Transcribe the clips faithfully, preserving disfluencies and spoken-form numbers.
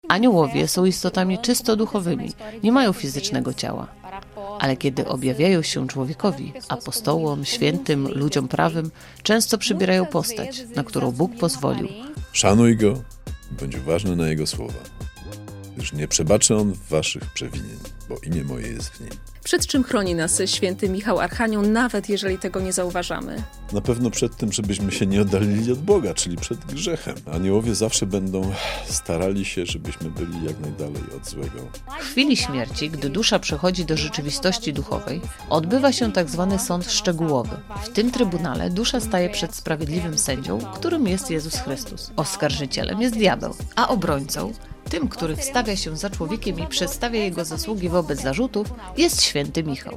Aniołowie są istotami czysto duchowymi, nie mają fizycznego ciała. Ale kiedy objawiają się człowiekowi, apostołom, świętym, ludziom prawym, często przybierają postać, na którą Bóg pozwolił. Szanuj go, bądź uważny na jego słowa, gdyż nie przebaczy on waszych przewinień, bo imię moje jest w nim. Przed czym chroni nas święty Michał Archanioł, nawet jeżeli tego nie zauważamy? Na pewno przed tym, żebyśmy się nie oddalili od Boga, czyli przed grzechem. Aniołowie zawsze będą starali się, żebyśmy byli jak najdalej od złego. W chwili śmierci, gdy dusza przechodzi do rzeczywistości duchowej, odbywa się tak zwany sąd szczegółowy. W tym trybunale dusza staje przed sprawiedliwym sędzią, którym jest Jezus Chrystus. Oskarżycielem jest diabeł, a obrońcą, tym, który wstawia się za człowiekiem i przedstawia jego zasługi wobec zarzutów, jest święty Michał.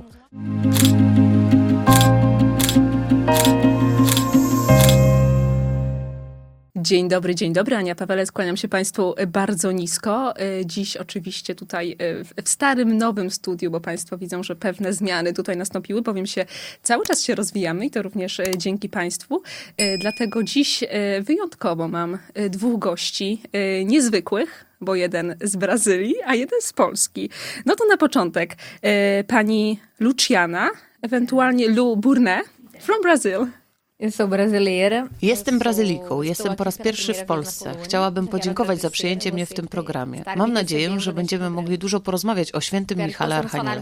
Dzień dobry, dzień dobry. Ania Pawelec, kłaniam się Państwu bardzo nisko. Dziś oczywiście tutaj w starym, nowym studiu, bo Państwo widzą, że pewne zmiany tutaj nastąpiły, bowiem się cały czas się rozwijamy i to również dzięki Państwu. Dlatego dziś wyjątkowo mam dwóch gości niezwykłych, bo jeden z Brazylii, a jeden z Polski. No to na początek pani Luciana, ewentualnie Lu Burnet, from Brazil. Jestem Brazylijką, jestem po raz pierwszy w Polsce. Chciałabym podziękować za przyjęcie mnie w tym programie. Mam nadzieję, że będziemy mogli dużo porozmawiać o świętym Michale Archaniele.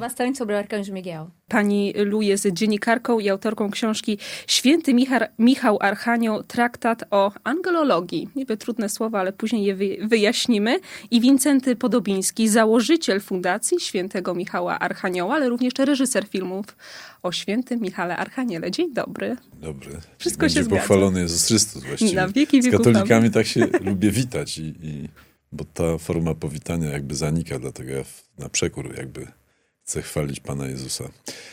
Pani Lu jest dziennikarką i autorką książki Święty Michał, Michał Archanioł, traktat o angelologii. Niby trudne słowa, ale później je wyjaśnimy. I Wincenty Podobiński, założyciel Fundacji Świętego Michała Archanioła, ale również reżyser filmów o świętym Michale Archaniele. Dzień dobry. Dobry. Wszystko Będzie się zgadza. pochwalony Jezus Chrystus właściwie. Na wieki wieków. Z katolikami tak się lubię witać, i, i, bo ta forma powitania jakby zanika, dlatego ja w, na przekór jakby chcę chwalić Pana Jezusa.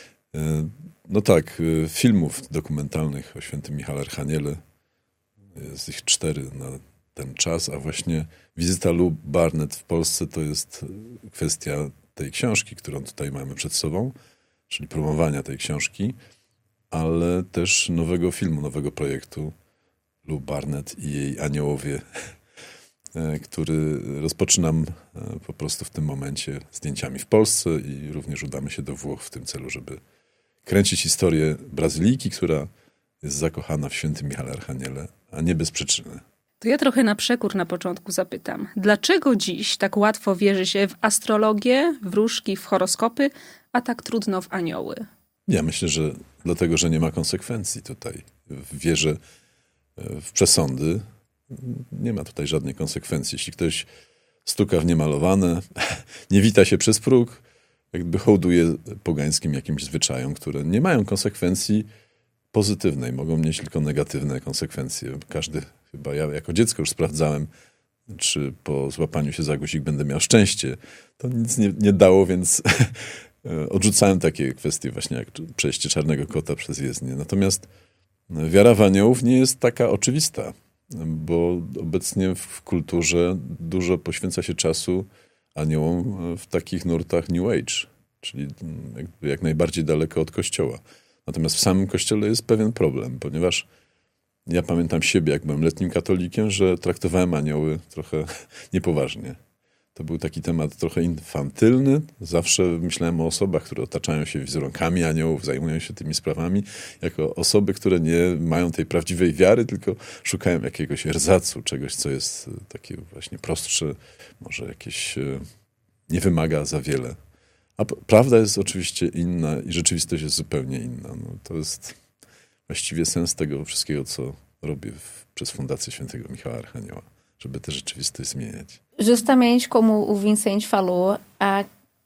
No tak, filmów dokumentalnych o świętym Michale Archaniele, jest ich cztery na ten czas, a właśnie wizyta Lu Barnett w Polsce to jest kwestia tej książki, którą tutaj mamy przed sobą, czyli promowania tej książki, ale też nowego filmu, nowego projektu Lu Barnett i jej Aniołowie, który rozpoczynam po prostu w tym momencie zdjęciami w Polsce i również udamy się do Włoch w tym celu, żeby kręcić historię Brazylijki, która jest zakochana w świętym Michale Archaniele, a nie bez przyczyny. To ja trochę na przekór na początku zapytam. Dlaczego dziś tak łatwo wierzy się w astrologię, w wróżki, w horoskopy, a tak trudno w anioły? Ja myślę, że dlatego, że nie ma konsekwencji tutaj. W wierze w przesądy nie ma tutaj żadnej konsekwencji. Jeśli ktoś stuka w niemalowane, nie wita się przez próg, jakby hołduje pogańskim jakimś zwyczajom, które nie mają konsekwencji pozytywnej, mogą mieć tylko negatywne konsekwencje. Każdy, chyba ja jako dziecko już sprawdzałem, czy po złapaniu się za guzik będę miał szczęście. To nic nie, nie dało, więc odrzucałem takie kwestie właśnie jak przejście czarnego kota przez jezdnię. Natomiast wiara w aniołów nie jest taka oczywista, bo obecnie w kulturze dużo poświęca się czasu aniołom w takich nurtach New Age, czyli jakby jak najbardziej daleko od Kościoła. Natomiast w samym Kościele jest pewien problem, ponieważ ja pamiętam siebie, jak byłem letnim katolikiem, że traktowałem anioły trochę niepoważnie. To był taki temat trochę infantylny. Zawsze myślałem o osobach, które otaczają się wizerunkami aniołów, zajmują się tymi sprawami, jako osoby, które nie mają tej prawdziwej wiary, tylko szukają jakiegoś erzacu, czegoś, co jest takie właśnie prostsze, może jakieś nie wymaga za wiele. A prawda jest oczywiście inna i rzeczywistość jest zupełnie inna. No, to jest właściwie sens tego wszystkiego, co robię w, przez Fundację Świętego Michała Archanioła, żeby tę rzeczywistość zmieniać. Justamente como o Vicente falou, a,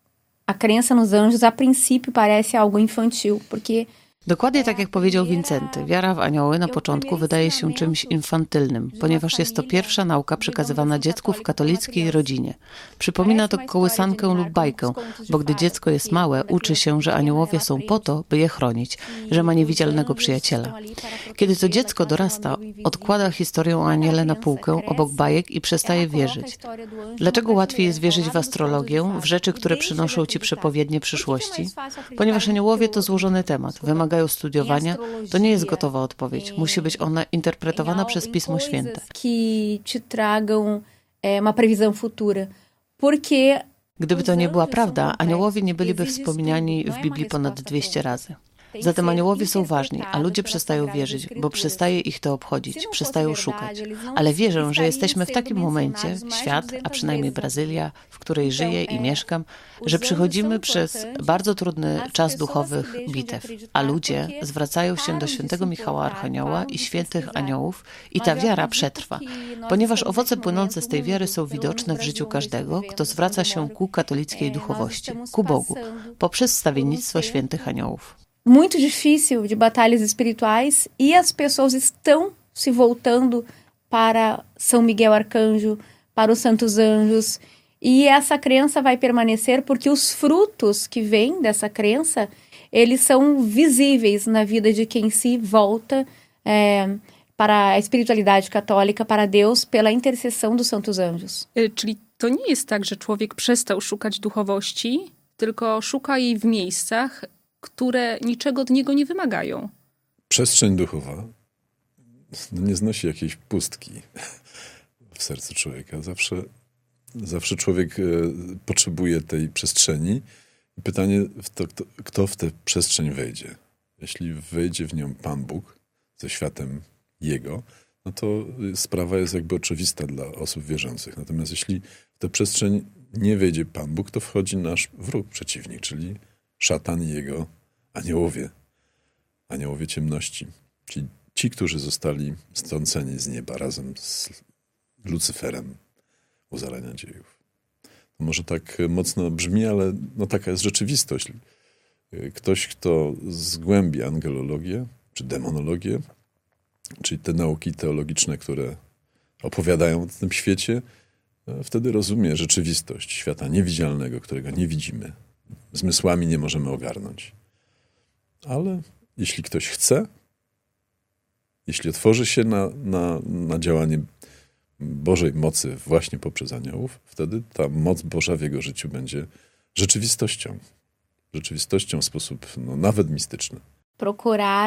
a crença nos anjos a princípio parece algo infantil, porque Dokładnie tak jak powiedział Wincenty, wiara w anioły na początku wydaje się czymś infantylnym, ponieważ jest to pierwsza nauka przekazywana dziecku w katolickiej rodzinie. Przypomina to kołysankę lub bajkę, bo gdy dziecko jest małe, uczy się, że aniołowie są po to, by je chronić, że ma niewidzialnego przyjaciela. Kiedy to dziecko dorasta, odkłada historię o aniele na półkę obok bajek i przestaje wierzyć. Dlaczego łatwiej jest wierzyć w astrologię, w rzeczy, które przynoszą ci przepowiednie przyszłości? Ponieważ aniołowie to złożony temat, wymagają studiowania, to nie jest gotowa odpowiedź. Musi być ona interpretowana przez Pismo Święte. Que te tragam é, uma previsão futura. Porque Gdyby to nie była prawda, aniołowie nie byliby wspomniani w Biblii ponad dwieście razy. Zatem aniołowie są ważni, a ludzie przestają wierzyć, bo przestaje ich to obchodzić, przestają szukać. Ale wierzę, że jesteśmy w takim momencie, świat, a przynajmniej Brazylia, w której żyję i mieszkam, że przychodzimy przez bardzo trudny czas duchowych bitew, a ludzie zwracają się do świętego Michała Archanioła i świętych aniołów i ta wiara przetrwa, ponieważ owoce płynące z tej wiary są widoczne w życiu każdego, kto zwraca się ku katolickiej duchowości, ku Bogu, poprzez stawiennictwo świętych aniołów. Muito difícil de batalhas espirituais e as pessoas estão se voltando para São Miguel Arcanjo, para os santos anjos, e essa crença vai permanecer porque os frutos que vêm dessa crença, eles são visíveis na vida de quem se volta é, para a espiritualidade católica, para Deus, pela intercessão dos santos anjos. Czyli to nie jest tak, że człowiek przestał szukać duchowości, tylko szuka jej w miejscach, które niczego od niego nie wymagają. Przestrzeń duchowa no nie znosi jakiejś pustki w sercu człowieka. Zawsze, zawsze człowiek e, potrzebuje tej przestrzeni. I pytanie, w to, kto, kto w tę przestrzeń wejdzie. Jeśli wejdzie w nią Pan Bóg ze światem Jego, no to sprawa jest jakby oczywista dla osób wierzących. Natomiast jeśli w tę przestrzeń nie wejdzie Pan Bóg, to wchodzi nasz wróg, przeciwnik, czyli szatan i jego aniołowie, aniołowie ciemności, czyli ci, którzy zostali strąceni z nieba razem z Lucyferem u zarania dziejów. To może tak mocno brzmi, ale no taka jest rzeczywistość. Ktoś, kto zgłębi angelologię czy demonologię, czyli te nauki teologiczne, które opowiadają o tym świecie, wtedy rozumie rzeczywistość świata niewidzialnego, którego nie widzimy. Zmysłami nie możemy ogarnąć. Ale jeśli ktoś chce, jeśli otworzy się na, na, na działanie Bożej mocy właśnie poprzez aniołów, wtedy ta moc Boża w jego życiu będzie rzeczywistością. Rzeczywistością w sposób no, nawet mistyczny. Procurar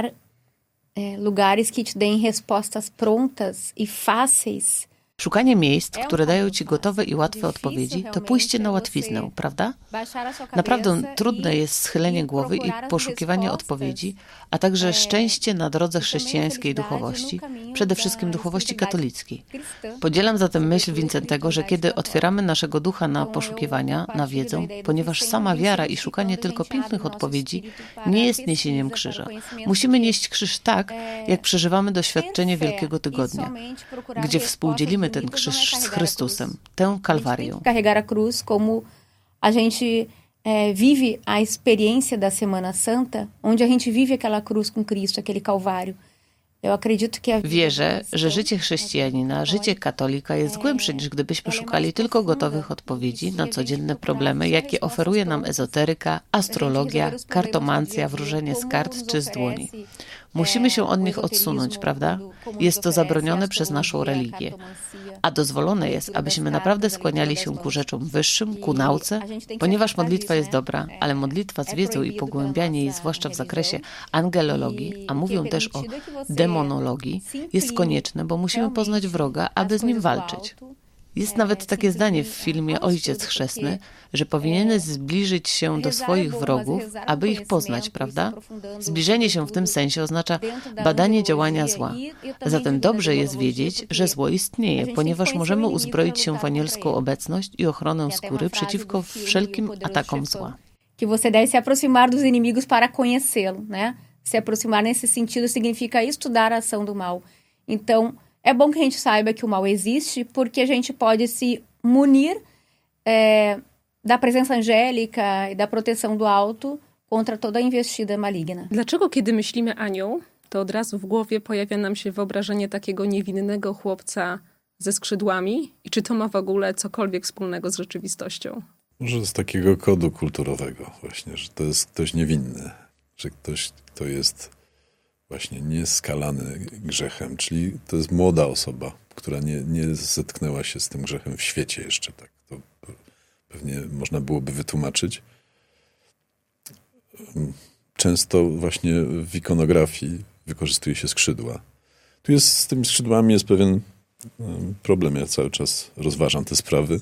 eh, lugares que te deem respostas prontas e fáceis. Szukanie miejsc, które dają ci gotowe i łatwe odpowiedzi, to pójście na łatwiznę, prawda? Naprawdę trudne jest schylenie głowy i poszukiwanie odpowiedzi, a także szczęście na drodze chrześcijańskiej duchowości, przede wszystkim duchowości katolickiej. Podzielam zatem myśl Wincentego, że kiedy otwieramy naszego ducha na poszukiwania, na wiedzę, ponieważ sama wiara i szukanie tylko pięknych odpowiedzi nie jest niesieniem krzyża. Musimy nieść krzyż tak, jak przeżywamy doświadczenie Wielkiego Tygodnia, gdzie współdzielimy ten krzyż z Chrystusem, tę Kalwarię. Carregar a cruz como a gente é, vive a experiência da Semana Santa, onde a gente vive aquela cruz com Cristo, aquele Calvário. Eu acredito que a Wierzę, że życie chrześcijanina, życie katolika jest głębsze niż gdybyśmy szukali tylko gotowych odpowiedzi na codzienne problemy, jakie oferuje nam ezoteryka, astrologia, kartomancja, wróżenie z kart czy z dłoni. Musimy się od nich odsunąć, prawda? Jest to zabronione przez naszą religię. A dozwolone jest, abyśmy naprawdę skłaniali się ku rzeczom wyższym, ku nauce, ponieważ modlitwa jest dobra, ale modlitwa z wiedzą i pogłębianie jej, zwłaszcza w zakresie angelologii, a mówią też o demonologii, jest konieczne, bo musimy poznać wroga, aby z nim walczyć. Jest nawet takie zdanie w filmie Ojciec Chrzestny, że powinieneś zbliżyć się do swoich wrogów, aby ich poznać, prawda? Zbliżenie się w tym sensie oznacza badanie działania zła. Zatem dobrze jest wiedzieć, że zło istnieje, ponieważ możemy uzbroić się w anielską obecność i ochronę skóry przeciwko wszelkim atakom zła. Que você deve se aproximar dos inimigos para conhecê-lo, né? Se aproximar nesse sentido significa estudar a ação do mal. Então, é bom que a gente saiba que o mal existe, porque a gente pode se munir é, da presença angélica e da proteção do alto contra toda investida maligna. Dlaczego kiedy myślimy anioł, to od razu w głowie pojawia nam się wyobrażenie takiego niewinnego chłopca ze skrzydłami? I czy to ma w ogóle cokolwiek wspólnego z rzeczywistością? Może z takiego kodu kulturowego właśnie, że to jest ktoś niewinny, że ktoś, kto jest właśnie nieskalany grzechem, czyli to jest młoda osoba, która nie, nie zetknęła się z tym grzechem w świecie jeszcze. Tak. To pewnie można byłoby wytłumaczyć. Często właśnie w ikonografii wykorzystuje się skrzydła. Tu jest z tymi skrzydłami jest pewien problem. Ja cały czas rozważam te sprawy.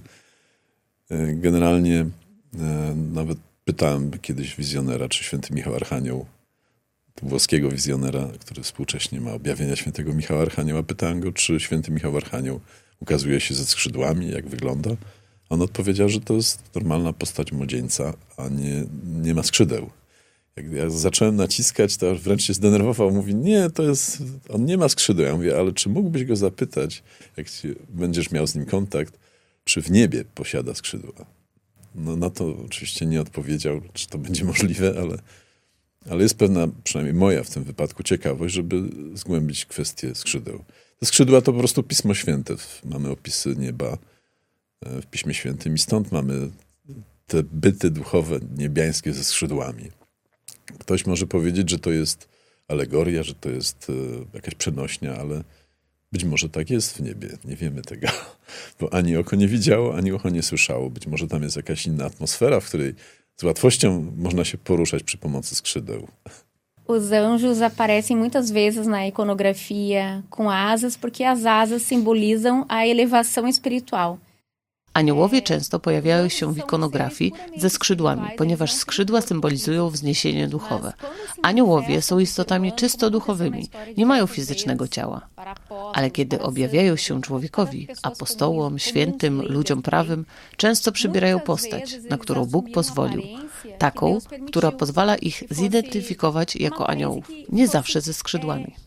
Generalnie nawet pytałem kiedyś wizjonera, czy święty Michał Archanioł, włoskiego wizjonera, który współcześnie ma objawienia świętego Michała Archanioła, pytałem go, czy święty Michał Archanioł ukazuje się ze skrzydłami, jak wygląda. On odpowiedział, że to jest normalna postać młodzieńca, a nie, nie ma skrzydeł. Jak ja zacząłem naciskać, to wręcz się zdenerwował. Mówi, nie, to jest, on nie ma skrzydeł. Ja mówię, ale czy mógłbyś go zapytać, jak będziesz miał z nim kontakt, czy w niebie posiada skrzydła? No na to oczywiście nie odpowiedział, czy to będzie możliwe, ale, ale jest pewna, przynajmniej moja w tym wypadku, ciekawość, żeby zgłębić kwestię skrzydeł. Te skrzydła to po prostu Pismo Święte. Mamy opisy nieba w Piśmie Świętym i stąd mamy te byty duchowe, niebiańskie ze skrzydłami. Ktoś może powiedzieć, że to jest alegoria, że to jest jakaś przenośnia, ale być może tak jest w niebie. Nie wiemy tego, bo ani oko nie widziało, ani ucho nie słyszało. Być może tam jest jakaś inna atmosfera, w której z łatwością można się poruszać przy pomocy skrzydeł. Os anjos aparecem muitas vezes na iconografia com asas, porque as asas simbolizam a elevação espiritual. Aniołowie często pojawiają się w ikonografii ze skrzydłami, ponieważ skrzydła symbolizują wzniesienie duchowe. Aniołowie są istotami czysto duchowymi, nie mają fizycznego ciała. Ale kiedy objawiają się człowiekowi, apostołom, świętym, ludziom prawym, często przybierają postać, na którą Bóg pozwolił. Taką, która pozwala ich zidentyfikować jako aniołów, nie zawsze ze skrzydłami.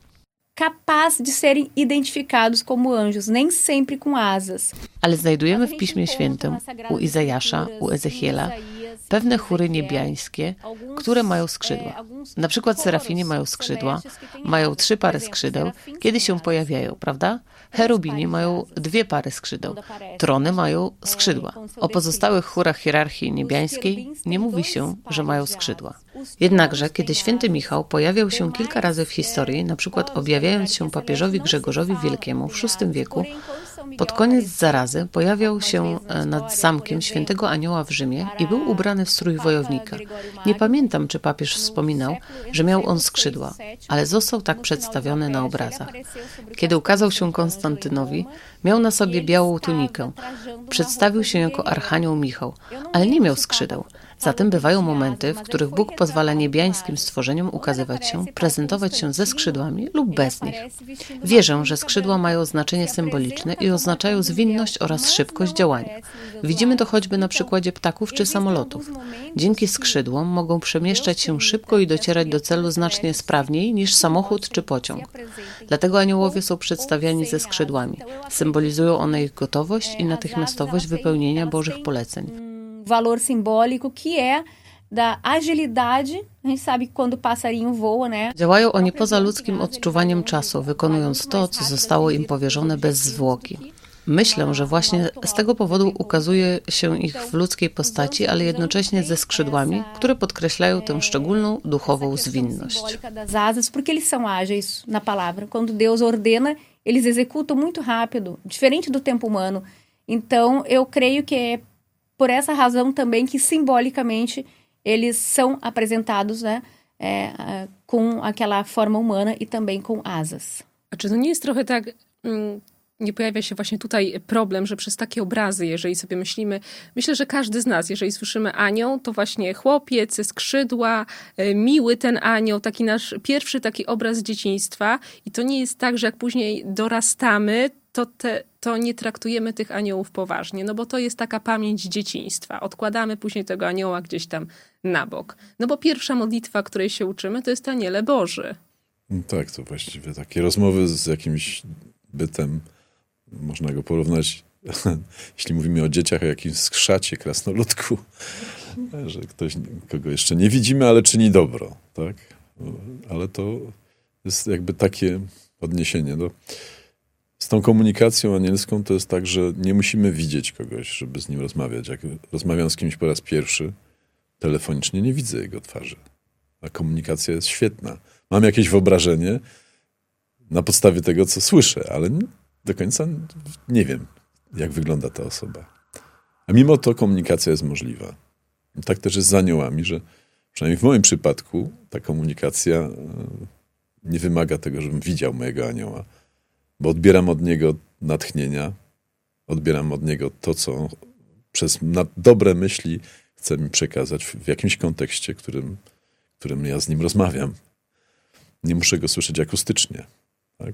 Capaz de serem identificados como anjos, nem sempre com asas. Ale znajdujemy w Piśmie Świętym, u Izajasza, u Ezechiela, pewne chóry niebiańskie, które mają skrzydła. Na przykład serafini mają skrzydła, mają trzy pary skrzydeł, kiedy się pojawiają, prawda? Cherubini mają dwie pary skrzydeł. Trony mają skrzydła. O pozostałych chórach hierarchii niebiańskiej nie mówi się, że mają skrzydła. Jednakże, kiedy święty Michał pojawiał się kilka razy w historii, na przykład objawiając się papieżowi Grzegorzowi Wielkiemu w szóstym wieku, pod koniec zarazy pojawiał się nad zamkiem świętego anioła w Rzymie i był ubrany w strój wojownika. Nie pamiętam, czy papież wspominał, że miał on skrzydła, ale został tak przedstawiony na obrazach. Kiedy ukazał się Konstantynowi, miał na sobie białą tunikę. Przedstawił się jako archanioł Michał, ale nie miał skrzydeł. Zatem bywają momenty, w których Bóg pozwala niebiańskim stworzeniom ukazywać się, prezentować się ze skrzydłami lub bez nich. Wierzę, że skrzydła mają znaczenie symboliczne i oznaczają zwinność oraz szybkość działania. Widzimy to choćby na przykładzie ptaków czy samolotów. Dzięki skrzydłom mogą przemieszczać się szybko i docierać do celu znacznie sprawniej niż samochód czy pociąg. Dlatego aniołowie są przedstawiani ze skrzydłami. Symbolizują one ich gotowość i natychmiastowość wypełnienia Bożych poleceń. Valor simbólico que é da agilidade. A gente sabe que quando o passarinho voa, né? Działają oni poza ludzkim odczuwaniem czasu, wykonując to, co zostało im powierzone bez zwłoki. Myślę, że właśnie z tego powodu ukazuje się ich w ludzkiej postaci, ale jednocześnie ze skrzydłami, które podkreślają tę szczególną duchową zwinność. Das asas, porque eles são ágeis na palavra. Quando Deus ordena, eles executam muito rápido, diferente do tempo humano. Então, eu creio que é por essa razão também que simbolicamente eles são apresentados, né, é, com aquela forma humana e também com asas. A czy to nie jest trochę tak, mm, nie pojawia się właśnie tutaj problem, że przez takie obrazy, jeżeli sobie myślimy, myślę, że każdy z nas, jeżeli słyszymy anioł, to właśnie chłopiec, skrzydła, miły ten anioł, taki nasz pierwszy taki obraz dzieciństwa i to nie jest tak, że jak później dorastamy, to, te, to nie traktujemy tych aniołów poważnie, no bo to jest taka pamięć dzieciństwa. Odkładamy później tego anioła gdzieś tam na bok. No bo pierwsza modlitwa, której się uczymy, to jest Aniele Boży. No tak, to właściwie takie rozmowy z jakimś bytem, można go porównać, jeśli mówimy o dzieciach, o jakimś skrzacie, krasnoludku, że ktoś, kogo jeszcze nie widzimy, ale czyni dobro, tak? Ale to jest jakby takie odniesienie do... Z tą komunikacją anielską to jest tak, że nie musimy widzieć kogoś, żeby z nim rozmawiać. Jak rozmawiam z kimś po raz pierwszy telefonicznie, nie widzę jego twarzy. A komunikacja jest świetna. Mam jakieś wyobrażenie na podstawie tego, co słyszę, ale do końca nie wiem, jak wygląda ta osoba. A mimo to komunikacja jest możliwa. Tak też jest z aniołami, że przynajmniej w moim przypadku ta komunikacja nie wymaga tego, żebym widział mojego anioła. bo odbieram od niego natchnienia, odbieram od niego to, co przez na dobre myśli chce mi przekazać w, w jakimś kontekście, którym, którym ja z nim rozmawiam. Nie muszę go słyszeć akustycznie. Tak?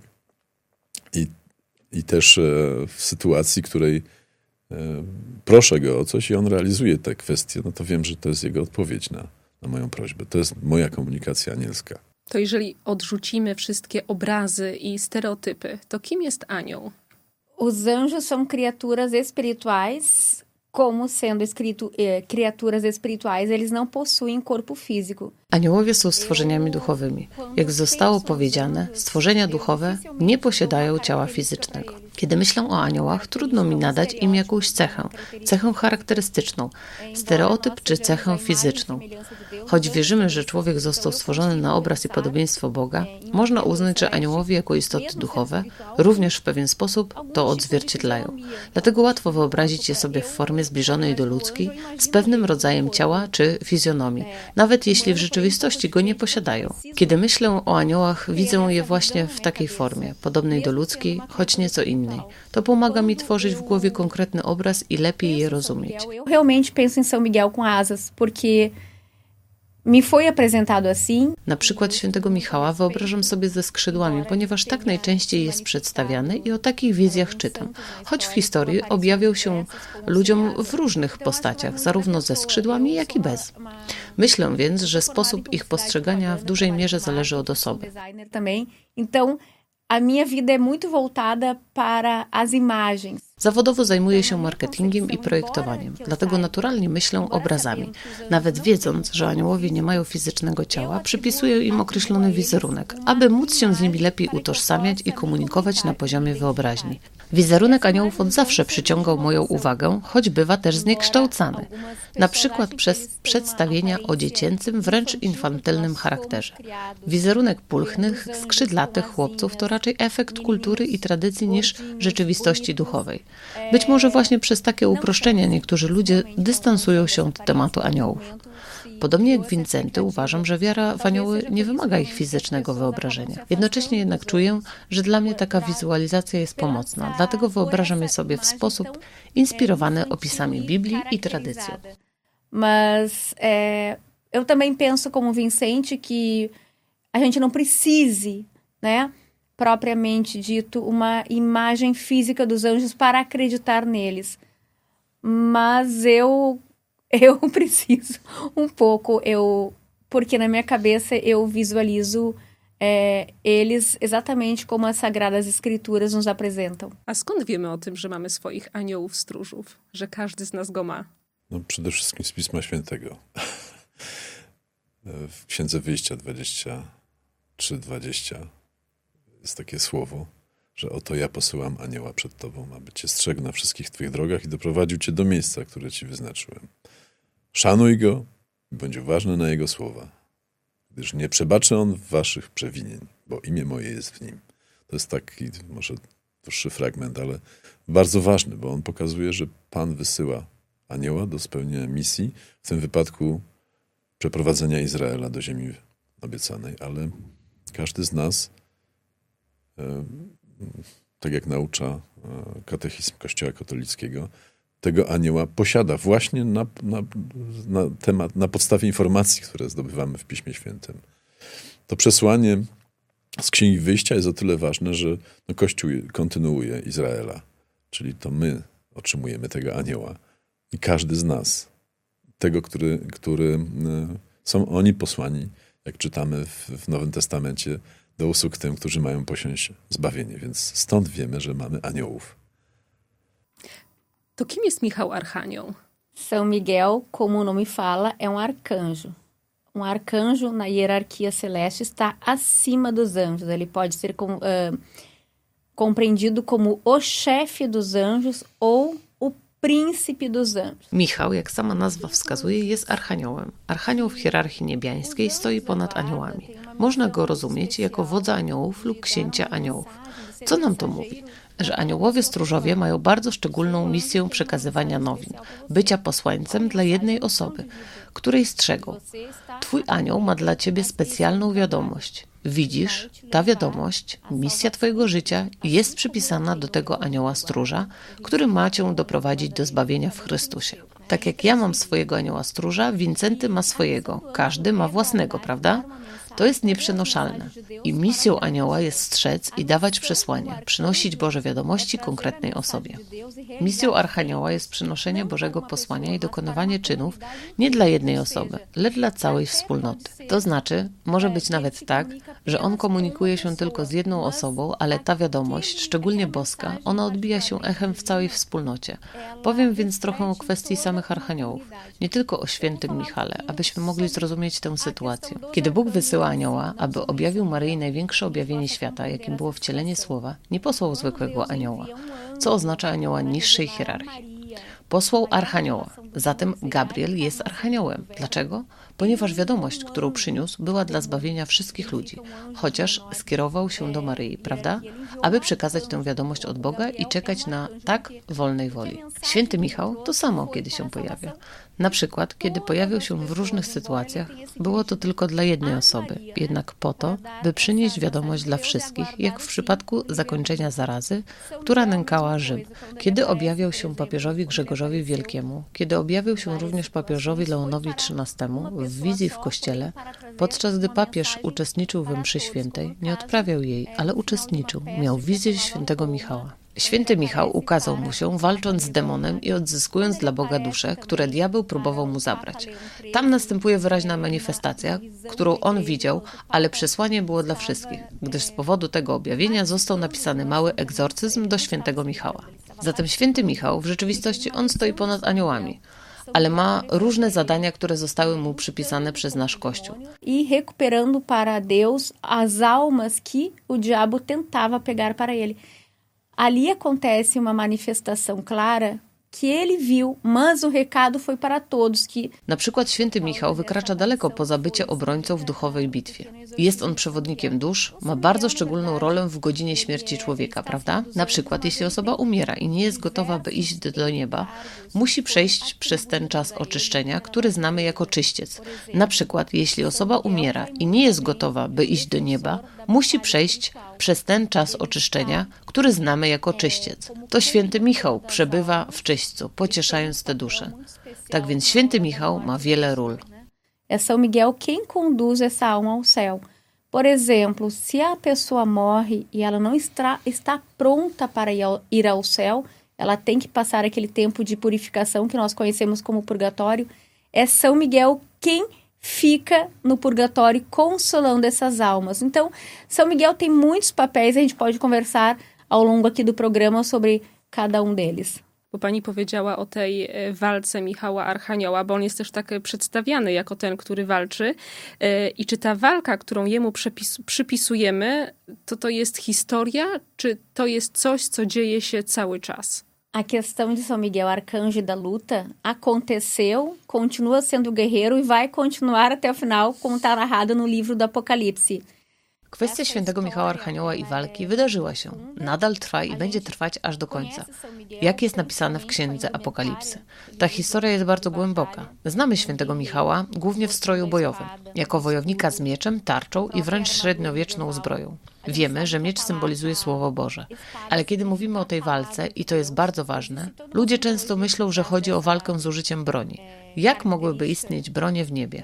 I, I też e, w sytuacji, której e, proszę go o coś i on realizuje te kwestie, no to wiem, że to jest jego odpowiedź na, na moją prośbę. To jest moja komunikacja anielska. To jeżeli odrzucimy wszystkie obrazy i stereotypy, to kim jest anioł? Os anjos são criaturas espirituais, como sendo escrito, eh, criaturas espirituais, eles não possuem corpo físico. Aniołowie są stworzeniami duchowymi. Jak zostało powiedziane, stworzenia duchowe nie posiadają ciała fizycznego. Kiedy myślę o aniołach, trudno mi nadać im jakąś cechę, cechę charakterystyczną, stereotyp czy cechę fizyczną. Choć wierzymy, że człowiek został stworzony na obraz i podobieństwo Boga, można uznać, że aniołowie jako istoty duchowe również w pewien sposób to odzwierciedlają. Dlatego łatwo wyobrazić je sobie w formie zbliżonej do ludzkiej, z pewnym rodzajem ciała czy fizjonomii, nawet jeśli w rzeczywistości go nie posiadają. Kiedy myślę o aniołach, widzę je właśnie w takiej formie, podobnej do ludzkiej, choć nieco innej. To pomaga mi tworzyć w głowie konkretny obraz i lepiej je rozumieć. Eu realmente penso em São Miguel com asas, porque mi foi apresentado assim. Na przykład świętego Michała wyobrażam sobie ze skrzydłami, ponieważ tak najczęściej jest przedstawiany i o takich wizjach czytam. Choć w historii objawiał się ludziom w różnych postaciach, zarówno ze skrzydłami, jak i bez. Myślę więc, że sposób ich postrzegania w dużej mierze zależy od osoby. Então, a minha vida é muito voltada para as imagens. Zawodowo zajmuję się marketingiem i projektowaniem, dlatego naturalnie myślę obrazami. Nawet wiedząc, że aniołowie nie mają fizycznego ciała, przypisuję im określony wizerunek, aby móc się z nimi lepiej utożsamiać i komunikować na poziomie wyobraźni. Wizerunek aniołów od zawsze przyciągał moją uwagę, choć bywa też zniekształcany. Na przykład przez przedstawienia o dziecięcym, wręcz infantylnym charakterze. Wizerunek pulchnych, skrzydlatych chłopców to raczej efekt kultury i tradycji niż rzeczywistości duchowej. Być może właśnie przez takie uproszczenia niektórzy ludzie dystansują się od tematu aniołów. Podobnie jak Wincenty uważam, że wiara w anioły nie wymaga ich fizycznego wyobrażenia. Jednocześnie jednak czuję, że dla mnie taka wizualizacja jest pomocna, dlatego wyobrażam je sobie w sposób inspirowany opisami Biblii i tradycją. Mas é, eu também penso como Vicente que a gente não precise, né, propriamente dito, uma imagem física dos anjos para acreditar neles. Mas eu eu preciso um pouco, eu porque na minha cabeça eu visualizo é, eles exatamente como as Sagradas Escrituras nos apresentam. A skąd wiemy o tym, że mamy swoich aniołów stróżów, że każdy z nas go ma? No przede wszystkim z Pisma Świętego. W Księdze Wyjścia dwadzieścia trzy dwadzieścia jest takie słowo, że oto ja posyłam anioła przed tobą, aby cię strzegł na wszystkich twoich drogach i doprowadził cię do miejsca, które ci wyznaczyłem. Szanuj go i bądź uważny na jego słowa, gdyż nie przebaczy on waszych przewinień, bo imię moje jest w nim. To jest taki może dłuższy fragment, ale bardzo ważny, bo on pokazuje, że Pan wysyła anioła do spełnienia misji, w tym wypadku przeprowadzenia Izraela do ziemi obiecanej, ale każdy z nas, tak jak naucza katechizm Kościoła katolickiego, tego anioła posiada właśnie na, na, na temat, na podstawie informacji, które zdobywamy w Piśmie Świętym. To przesłanie z Księgi Wyjścia jest o tyle ważne, że no, Kościół kontynuuje Izraela, czyli to my otrzymujemy tego anioła i każdy z nas, tego, który, który są oni posłani, jak czytamy w, w Nowym Testamencie, do usług tym, którzy mają posiąść zbawienie. Więc stąd wiemy, że mamy aniołów. To kim jest Michał Archanioł? São Miguel, como o nome fala, é um arcanjo. Um arcanjo na hierarquia celeste está acima dos anjos. Ele pode ser com, uh, compreendido como o chefe dos anjos ou o príncipe dos anjos. Michał, jak sama nazwa wskazuje, jest archaniołem. Archanioł w hierarchii niebiańskiej stoi ponad aniołami. Można go rozumieć jako wodza aniołów lub księcia aniołów. Co nam to mówi? że aniołowie stróżowie mają bardzo szczególną misję przekazywania nowin, bycia posłańcem dla jednej osoby, której strzegą. Twój anioł ma dla ciebie specjalną wiadomość. Widzisz, ta wiadomość, misja twojego życia jest przypisana do tego anioła stróża, który ma cię doprowadzić do zbawienia w Chrystusie. Tak jak ja mam swojego anioła stróża, Wincenty ma swojego. Każdy ma własnego, prawda? To jest nieprzenoszalne. I misją anioła jest strzec i dawać przesłanie, przynosić Boże wiadomości konkretnej osobie. Misją archanioła jest przynoszenie Bożego posłania i dokonywanie czynów nie dla jednej osoby, lecz dla całej wspólnoty. To znaczy, może być nawet tak, że on komunikuje się tylko z jedną osobą, ale ta wiadomość, szczególnie boska, ona odbija się echem w całej wspólnocie. Powiem więc trochę o kwestii samych archaniołów, nie tylko o świętym Michale, abyśmy mogli zrozumieć tę sytuację. Kiedy Bóg wysyła anioła, aby objawił Maryi największe objawienie świata, jakim było wcielenie Słowa, nie posłał zwykłego anioła, co oznacza anioła niższej hierarchii. Posłał archanioła. Zatem Gabriel jest archaniołem. Dlaczego? Ponieważ wiadomość, którą przyniósł, była dla zbawienia wszystkich ludzi, chociaż skierował się do Maryi, prawda? Aby przekazać tę wiadomość od Boga i czekać na tak wolnej woli. Święty Michał to samo, kiedy się pojawia. Na przykład, kiedy pojawiał się w różnych sytuacjach, było to tylko dla jednej osoby, jednak po to, by przynieść wiadomość dla wszystkich, jak w przypadku zakończenia zarazy, która nękała Rzym. Kiedy objawiał się papieżowi Grzegorzowi Wielkiemu, kiedy objawił się również papieżowi Leonowi trzynastemu w wizji w kościele, podczas gdy papież uczestniczył we mszy świętej, nie odprawiał jej, ale uczestniczył, miał wizję świętego Michała. Święty Michał ukazał mu się, walcząc z demonem i odzyskując dla Boga dusze, które diabeł próbował mu zabrać. Tam następuje wyraźna manifestacja, którą on widział, ale przesłanie było dla wszystkich, gdyż z powodu tego objawienia został napisany mały egzorcyzm do świętego Michała. Zatem święty Michał, w rzeczywistości on stoi ponad aniołami, ale ma różne zadania, które zostały mu przypisane przez nasz Kościół. E recuperando para Deus as almas que o diabo tentava pegar para ele. Ali acontece uma manifestação clara que ele viu, mas o recado foi para todos que... Na przykład święty Michał wykracza daleko poza bycie obrońcą w duchowej bitwie. Jest on przewodnikiem dusz, ma bardzo szczególną rolę w godzinie śmierci człowieka, prawda? Na przykład jeśli osoba umiera i nie jest gotowa, by iść do nieba, musi przejść przez ten czas oczyszczenia, który znamy jako czyściec. Na przykład jeśli osoba umiera i nie jest gotowa, by iść do nieba, musi przejść przez ten czas oczyszczenia, który znamy jako czyściec. To święty Michał przebywa w czyśćcu, pocieszając te dusze. Tak więc święty Michał ma wiele ról. É São Miguel quem conduz essa alma ao céu. Por exemplo, se a pessoa morre e ela não está, está pronta para ir ao, ir ao céu, ela tem que passar aquele tempo de purificação que nós conhecemos como purgatório, é São Miguel quem fica no purgatório consolando essas almas. Então, São Miguel tem muitos papéis, a gente pode conversar ao longo aqui do programa sobre cada um deles. Bo pani powiedziała o tej walce Michała Archanioła, bo on jest też tak przedstawiany jako ten, który walczy. I czy ta walka, którą jemu przepis- przypisujemy, to to jest historia, czy to jest coś, co dzieje się cały czas? A questão de São Miguel Arcanjo da luta aconteceu, continua sendo guerreiro e vai continuar até o final, como está narrado no livro do Apocalipse. Kwestia świętego Michała Archanioła i walki wydarzyła się, nadal trwa i będzie trwać aż do końca. Jak jest napisane w Księdze Apokalipsy. Ta historia jest bardzo głęboka. Znamy świętego Michała głównie w stroju bojowym, jako wojownika z mieczem, tarczą i wręcz średniowieczną zbroją. Wiemy, że miecz symbolizuje Słowo Boże. Ale kiedy mówimy o tej walce, i to jest bardzo ważne, ludzie często myślą, że chodzi o walkę z użyciem broni. Jak mogłyby istnieć bronie w niebie?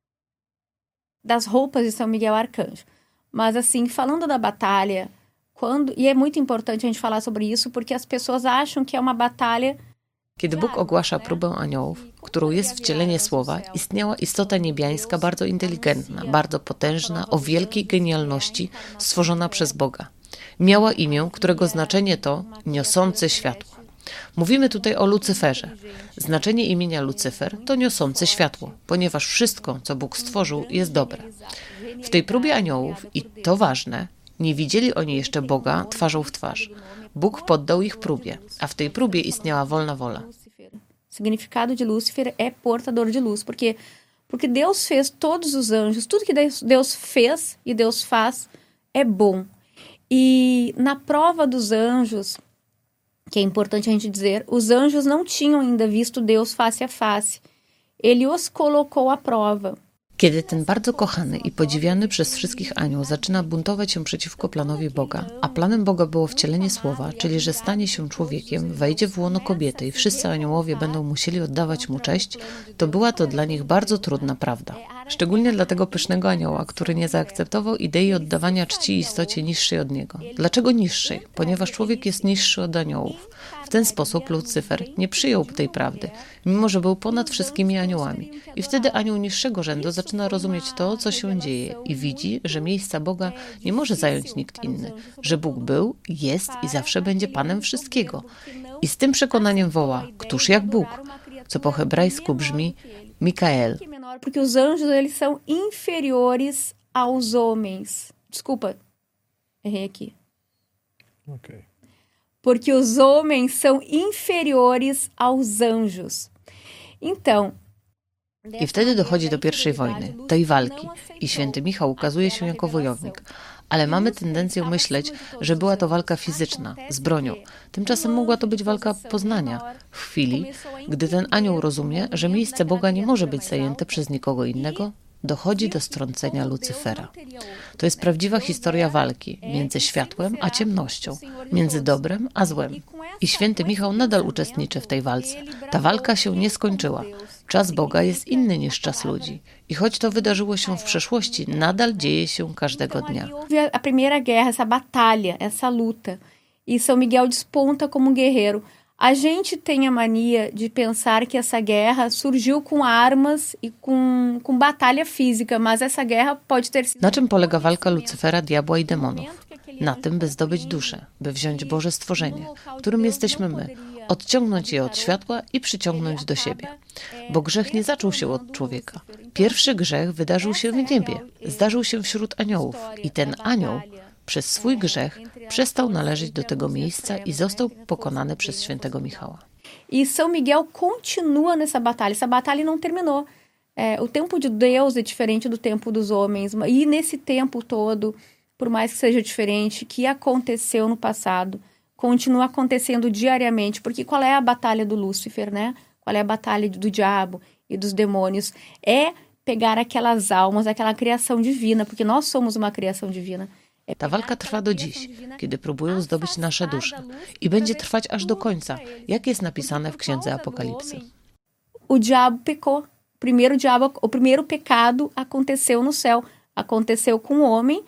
Das roupas de São Miguel Arcanjo. Mas assim, falando da batalha, quando e é muito importante a gente falar sobre isso, porque as pessoas acham que é uma batalha. Kiedy Bóg ogłasza próbę aniołów, którą jest wcielenie Słowa, istniała istota niebiańska bardzo inteligentna, bardzo potężna, o wielkiej genialności, stworzona przez Boga. Miała imię, którego znaczenie to niosący światło. Mówimy tutaj o Lucyferze. Znaczenie imienia Lucyfer to niosący światło, ponieważ wszystko, co Bóg stworzył, jest dobre. W tej próbie aniołów, i to ważne, nie widzieli oni jeszcze Boga twarzą w twarz. Bóg poddał ich próbie, a w tej próbie istniała wolna wola. Significado de Lúcifer é portador de luz, porque porque Deus fez todos os anjos, tudo que Deus fez e Deus faz é bom. E na prova dos anjos, que é importante a gente dizer, os anjos não tinham ainda visto Deus face a face. Ele os colocou à prova. Kiedy ten bardzo kochany i podziwiany przez wszystkich anioł zaczyna buntować się przeciwko planowi Boga, a planem Boga było wcielenie Słowa, czyli że stanie się człowiekiem, wejdzie w łono kobiety i wszyscy aniołowie będą musieli oddawać mu cześć, to była to dla nich bardzo trudna prawda. Szczególnie dla tego pysznego anioła, który nie zaakceptował idei oddawania czci istocie niższej od niego. Dlaczego niższej? Ponieważ człowiek jest niższy od aniołów. W ten sposób Lucyfer nie przyjął tej prawdy, mimo że był ponad wszystkimi aniołami. I wtedy anioł niższego rzędu zaczyna rozumieć to, co się dzieje i widzi, że miejsca Boga nie może zająć nikt inny, że Bóg był, jest i zawsze będzie Panem wszystkiego. I z tym przekonaniem woła, któż jak Bóg, co po hebrajsku brzmi Mikael. Porque os anjos, eles são inferiores aos homens. Desculpa, errei aqui. Okej. Porque os homens são inferiores aos anjos. Então, I wtedy dochodzi do pierwszej wojny, tej walki. I święty Michał ukazuje się jako wojownik. Ale mamy tendencję myśleć, że była to walka fizyczna, z bronią. Tymczasem mogła to być walka poznania. W chwili, gdy ten anioł rozumie, że miejsce Boga nie może być zajęte przez nikogo innego, dochodzi do strącenia Lucyfera. To jest prawdziwa historia walki między światłem a ciemnością, między dobrem a złem. I święty Michał nadal uczestniczy w tej walce. Ta walka się nie skończyła. Czas Boga jest inny niż czas ludzi. I choć to wydarzyło się w przeszłości, nadal dzieje się każdego dnia. a primeira guerra, essa batalha, essa luta. E São Miguel desponta como um guerreiro. A gente tem a mania de pensar que essa guerra surgiu com armas e com, com batalha física, mas essa guerra pode ter sido... Na czym polega walka Lucyfera, diabła i demonów? Na tym, by zdobyć duszę, by wziąć Boże stworzenie, którym jesteśmy my, odciągnąć je od światła i przyciągnąć do siebie. Bo grzech nie zaczął się od człowieka. Pierwszy grzech wydarzył się w niebie, zdarzył się wśród aniołów i ten anioł przez swój grzech przestał należeć do tego miejsca i został pokonany przez świętego Michała. E São Miguel continua nessa batalha. Essa batalha não terminou. É, o tempo de Deus é diferente do tempo dos homens. E nesse tempo todo, por mais que seja diferente, que aconteceu no passado, continua acontecendo diariamente. Porque qual é a batalha do Lúcifer, né? Qual é a batalha do diabo e dos demônios? É pegar aquelas almas, aquela criação divina, porque nós somos uma criação divina. Ta walka trwa do dziś, kiedy próbują zdobyć nasze dusze. I będzie trwać aż do końca, jak jest napisane w Księdze Apokalipsy. O diabo pecou. O primeiro, diabo, o primeiro pecado aconteceu no céu. Aconteceu com o homem,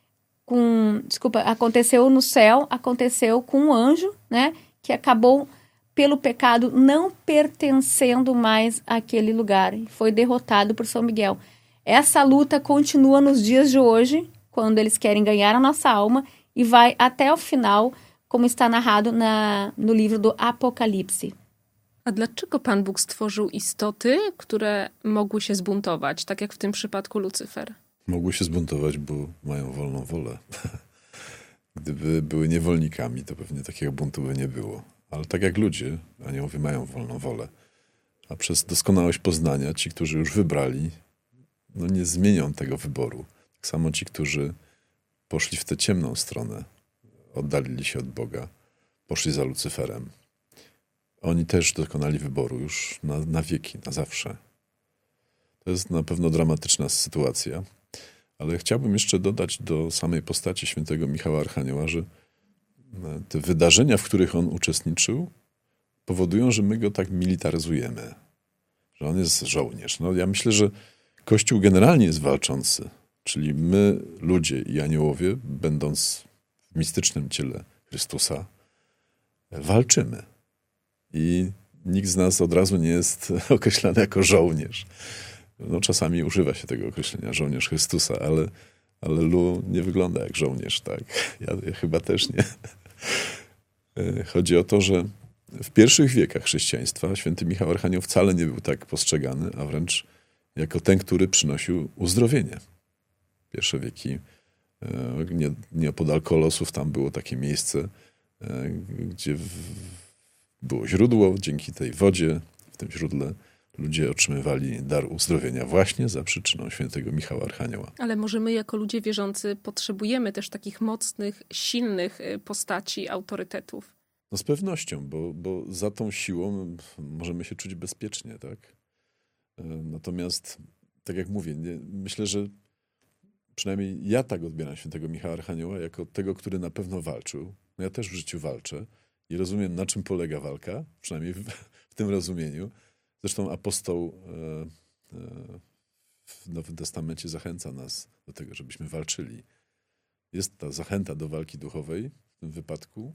com, desculpa, aconteceu no céu, aconteceu com o anjo, né? Que acabou, pelo pecado, não pertencendo mais àquele lugar. Foi derrotado por São Miguel. Essa luta continua nos dias de hoje, quando eles querem ganhar a nossa alma, e vai até o final, como está narrado na, no livro do Apocalipse. A dlaczego Pan Bóg stworzył istoty, które mogły się zbuntować, tak jak w tym przypadku Lucyfer? Mogły się zbuntować, bo mają wolną wolę. Gdyby były niewolnikami, to pewnie takiego buntu by nie było. Ale tak jak ludzie, aniołowie mają wolną wolę. A przez doskonałość poznania ci, którzy już wybrali, no nie zmienią tego wyboru. Tak samo ci, którzy poszli w tę ciemną stronę, oddalili się od Boga, poszli za Lucyferem. Oni też dokonali wyboru już na, na wieki, na zawsze. To jest na pewno dramatyczna sytuacja, ale chciałbym jeszcze dodać do samej postaci świętego Michała Archanioła, że te wydarzenia, w których on uczestniczył, powodują, że my go tak militaryzujemy, że on jest żołnierz. No, ja myślę, że Kościół generalnie jest walczący, czyli my, ludzie i aniołowie, będąc w mistycznym ciele Chrystusa, walczymy. I nikt z nas od razu nie jest określany jako żołnierz. No, czasami używa się tego określenia, żołnierz Chrystusa, ale, ale Lu nie wygląda jak żołnierz, tak? Ja, ja chyba też nie. Chodzi o to, że w pierwszych wiekach chrześcijaństwa święty Michał Archanioł wcale nie był tak postrzegany, a wręcz jako ten, który przynosił uzdrowienie. Pierwsze wieki, nie, nieopodal Kolosów, tam było takie miejsce, gdzie w, było źródło. Dzięki tej wodzie w tym źródle ludzie otrzymywali dar uzdrowienia właśnie za przyczyną świętego Michała Archanioła. Ale może my jako ludzie wierzący potrzebujemy też takich mocnych, silnych postaci, autorytetów. No z pewnością, bo, bo za tą siłą możemy się czuć bezpiecznie, tak? Natomiast, tak jak mówię, nie, myślę, że przynajmniej ja tak odbieram świętego Michała Archanioła jako tego, który na pewno walczył. No ja też w życiu walczę i rozumiem, na czym polega walka, przynajmniej w, w tym rozumieniu. Zresztą apostoł e, e, w Nowym Testamencie zachęca nas do tego, żebyśmy walczyli. Jest ta zachęta do walki duchowej w tym wypadku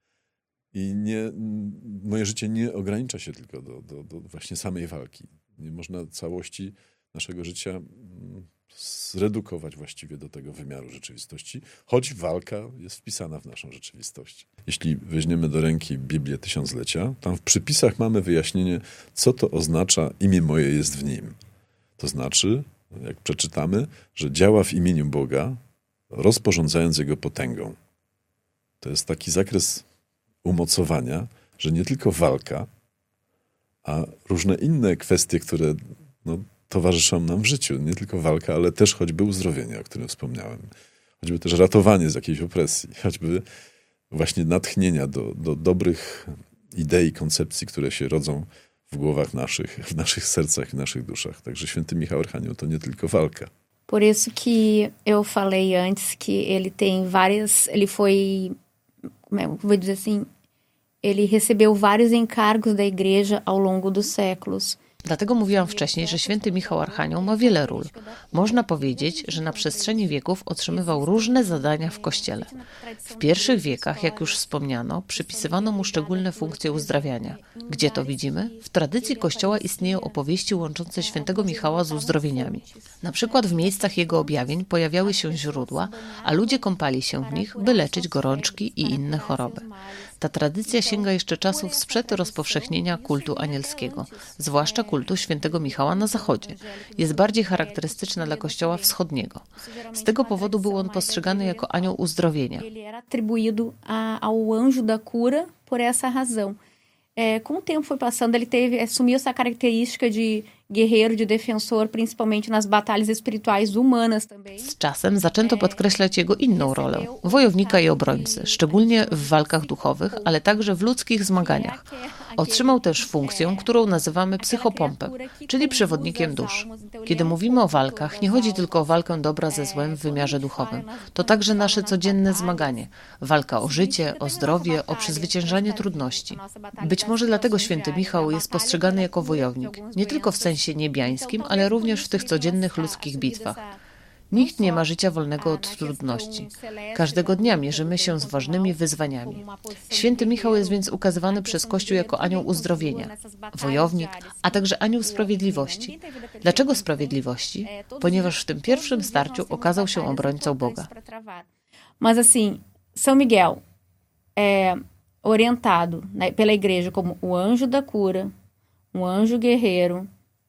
i nie, moje życie nie ogranicza się tylko do, do, do właśnie samej walki. Nie można całości naszego życia zredukować właściwie do tego wymiaru rzeczywistości, choć walka jest wpisana w naszą rzeczywistość. Jeśli weźmiemy do ręki Biblię Tysiąclecia, tam w przypisach mamy wyjaśnienie, co to oznacza imię moje jest w nim. To znaczy, jak przeczytamy, że działa w imieniu Boga, rozporządzając Jego potęgą. To jest taki zakres umocowania, że nie tylko walka, a różne inne kwestie, które no, towarzyszą nam w życiu. Nie tylko walka, ale też choćby uzdrowienie, o którym wspomniałem. Choćby też ratowanie z jakiejś opresji. Choćby właśnie natchnienia do, do dobrych idei, koncepcji, które się rodzą w głowach naszych, w naszych sercach i naszych duszach. Także święty Michał Archanioł to nie tylko walka. Por isso que eu falei antes que ele tem várias... Ele foi... Como é, vou dizer assim... Ele recebeu vários encargos da igreja ao longo dos séculos. Dlatego mówiłam wcześniej, że święty Michał Archanioł ma wiele ról. Można powiedzieć, że na przestrzeni wieków otrzymywał różne zadania w Kościele. W pierwszych wiekach, jak już wspomniano, przypisywano mu szczególne funkcje uzdrawiania. Gdzie to widzimy? W tradycji Kościoła istnieją opowieści łączące świętego Michała z uzdrowieniami. Na przykład w miejscach jego objawień pojawiały się źródła, a ludzie kąpali się w nich, by leczyć gorączki i inne choroby. Ta tradycja sięga jeszcze czasów sprzed rozpowszechnienia kultu anielskiego, zwłaszcza kultu świętego Michała na zachodzie. Jest bardziej charakterystyczna dla Kościoła wschodniego. Z tego powodu był on postrzegany jako anioł uzdrowienia. Era atribuído ao anjo da cura por essa razão. Com o tempo foi passando, ele teve, assumiu essa característica de guerreiro, de defensor, principalmente nas batalhas espirituais humanas também. Z czasem zaczęto podkreślać jego inną rolę, wojownika i obrońcy, szczególnie w walkach duchowych, ale także w ludzkich zmaganiach. Otrzymał też funkcję, którą nazywamy psychopompem, czyli przewodnikiem dusz. Kiedy mówimy o walkach, nie chodzi tylko o walkę dobra ze złem w wymiarze duchowym. To także nasze codzienne zmaganie. Walka o życie, o zdrowie, o przezwyciężanie trudności. Być może dlatego święty Michał jest postrzegany jako wojownik, nie tylko w sensie niebiańskim, ale również w tych codziennych ludzkich bitwach. Nikt nie ma życia wolnego od trudności. Każdego dnia mierzymy się z ważnymi wyzwaniami. Święty Michał jest więc ukazywany przez Kościół jako anioł uzdrowienia, wojownik, a także anioł sprawiedliwości. Dlaczego sprawiedliwości? Ponieważ w tym pierwszym starciu okazał się obrońcą Boga. Mas assim, São Miguel é orientado pela igreja como o anjo da cura, um anjo guerreiro.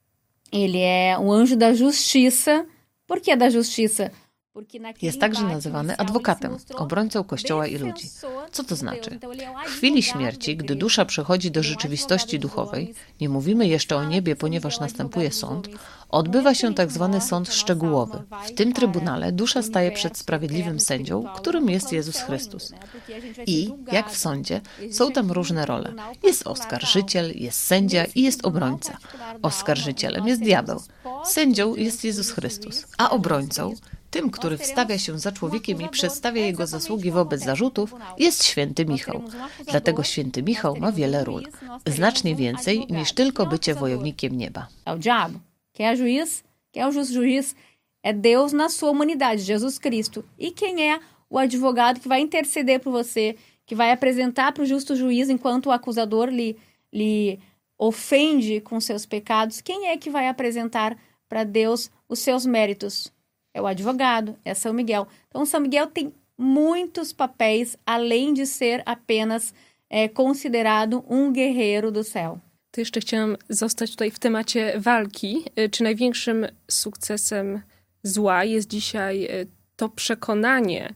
Ele é um anjo da justiça. Por que da justiça? Jest także nazywany adwokatem, obrońcą Kościoła i ludzi. Co to znaczy? W chwili śmierci, gdy dusza przechodzi do rzeczywistości duchowej, nie mówimy jeszcze o niebie, ponieważ następuje sąd, odbywa się tak zwany sąd szczegółowy. W tym trybunale dusza staje przed sprawiedliwym sędzią, którym jest Jezus Chrystus. I, jak w sądzie, są tam różne role. Jest oskarżyciel, jest sędzia i jest obrońca. Oskarżycielem jest diabeł, sędzią jest Jezus Chrystus, a obrońcą, tym, który wstawia się za człowiekiem i przedstawia jego zasługi wobec zarzutów, jest święty Michał. Dlatego święty Michał ma wiele ról. Znacznie więcej niż tylko bycie wojownikiem nieba. O diabo, quem é juiz, quem é o justo juiz, é Deus na sua humanidade, Jesus Cristo. E quem é o advogado que vai interceder por você, que vai apresentar para o justo juiz enquanto o acusador lhe, lhe ofende com seus pecados? Quem é que vai apresentar para Deus os seus méritos? É o advogado, é São Miguel. Então, São Miguel tem muitos papéis, além de ser apenas é, considerado um guerreiro do céu. To jeszcze chciałam zostać tutaj w temacie walki. Czy największym sukcesem zła jest dzisiaj to przekonanie,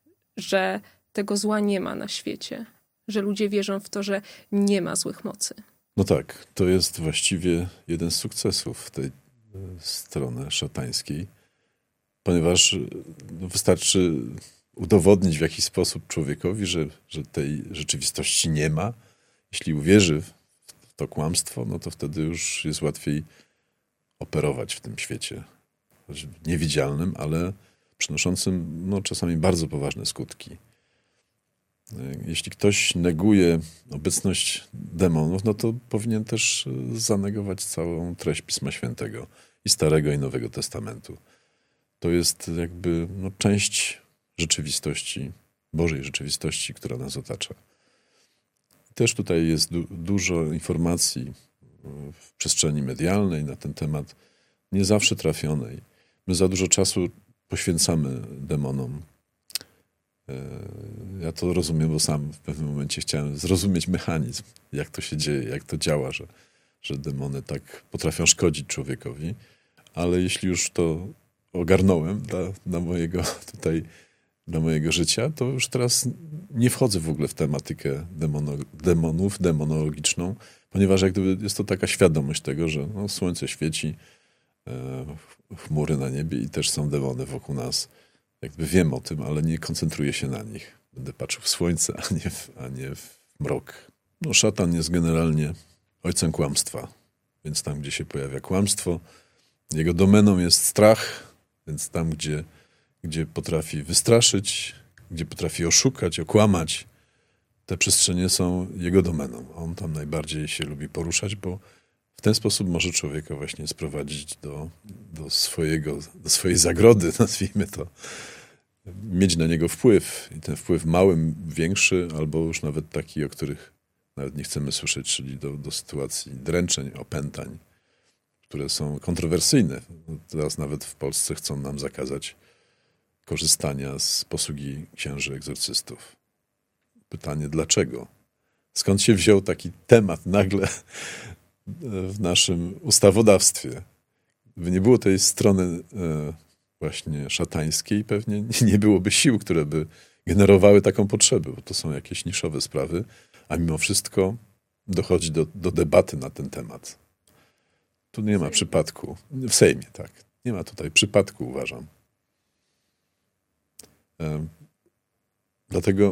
że tego zła nie ma na świecie? Że ludzie wierzą w to, że nie ma złych mocy? No tak, to jest właściwie jeden z sukcesów tej strony szatańskiej, ponieważ no, wystarczy udowodnić w jakiś sposób człowiekowi, że, że tej rzeczywistości nie ma. Jeśli uwierzy w to kłamstwo, no to wtedy już jest łatwiej operować w tym świecie. Niewidzialnym, ale przynoszącym no, czasami bardzo poważne skutki. Jeśli ktoś neguje obecność demonów, no to powinien też zanegować całą treść Pisma Świętego i Starego i Nowego Testamentu. To jest jakby no, część rzeczywistości, Bożej rzeczywistości, która nas otacza. Też tutaj jest du- dużo informacji w przestrzeni medialnej na ten temat, nie zawsze trafionej. My za dużo czasu poświęcamy demonom. Ja to rozumiem, bo sam w pewnym momencie chciałem zrozumieć mechanizm, jak to się dzieje, jak to działa, że, że demony tak potrafią szkodzić człowiekowi. Ale jeśli już to ogarnąłem dla, dla mojego tutaj, dla mojego życia, to już teraz nie wchodzę w ogóle w tematykę demono, demonów, demonologiczną, ponieważ jak gdyby jest to taka świadomość tego, że no, słońce świeci, e, chmury na niebie i też są demony wokół nas. Jakby wiem o tym, ale nie koncentruję się na nich. Będę patrzył w słońce, a nie w, a nie w mrok. No, szatan jest generalnie ojcem kłamstwa, więc tam, gdzie się pojawia kłamstwo, jego domeną jest strach, więc tam, gdzie, gdzie potrafi wystraszyć, gdzie potrafi oszukać, okłamać, te przestrzenie są jego domeną. On tam najbardziej się lubi poruszać, bo w ten sposób może człowieka właśnie sprowadzić do, do, swojego, do swojej zagrody, nazwijmy to. Mieć na niego wpływ. I ten wpływ mały, większy, albo już nawet taki, o których nawet nie chcemy słyszeć, czyli do, do sytuacji dręczeń, opętań, które są kontrowersyjne. Teraz nawet w Polsce chcą nam zakazać korzystania z posługi księży egzorcystów. Pytanie, dlaczego? Skąd się wziął taki temat nagle w naszym ustawodawstwie? Gdyby nie było tej strony właśnie szatańskiej, pewnie nie byłoby sił, które by generowały taką potrzebę, bo to są jakieś niszowe sprawy, a mimo wszystko dochodzi do, do debaty na ten temat. Tu nie ma przypadku. W Sejmie, tak. Nie ma tutaj przypadku, uważam. Dlatego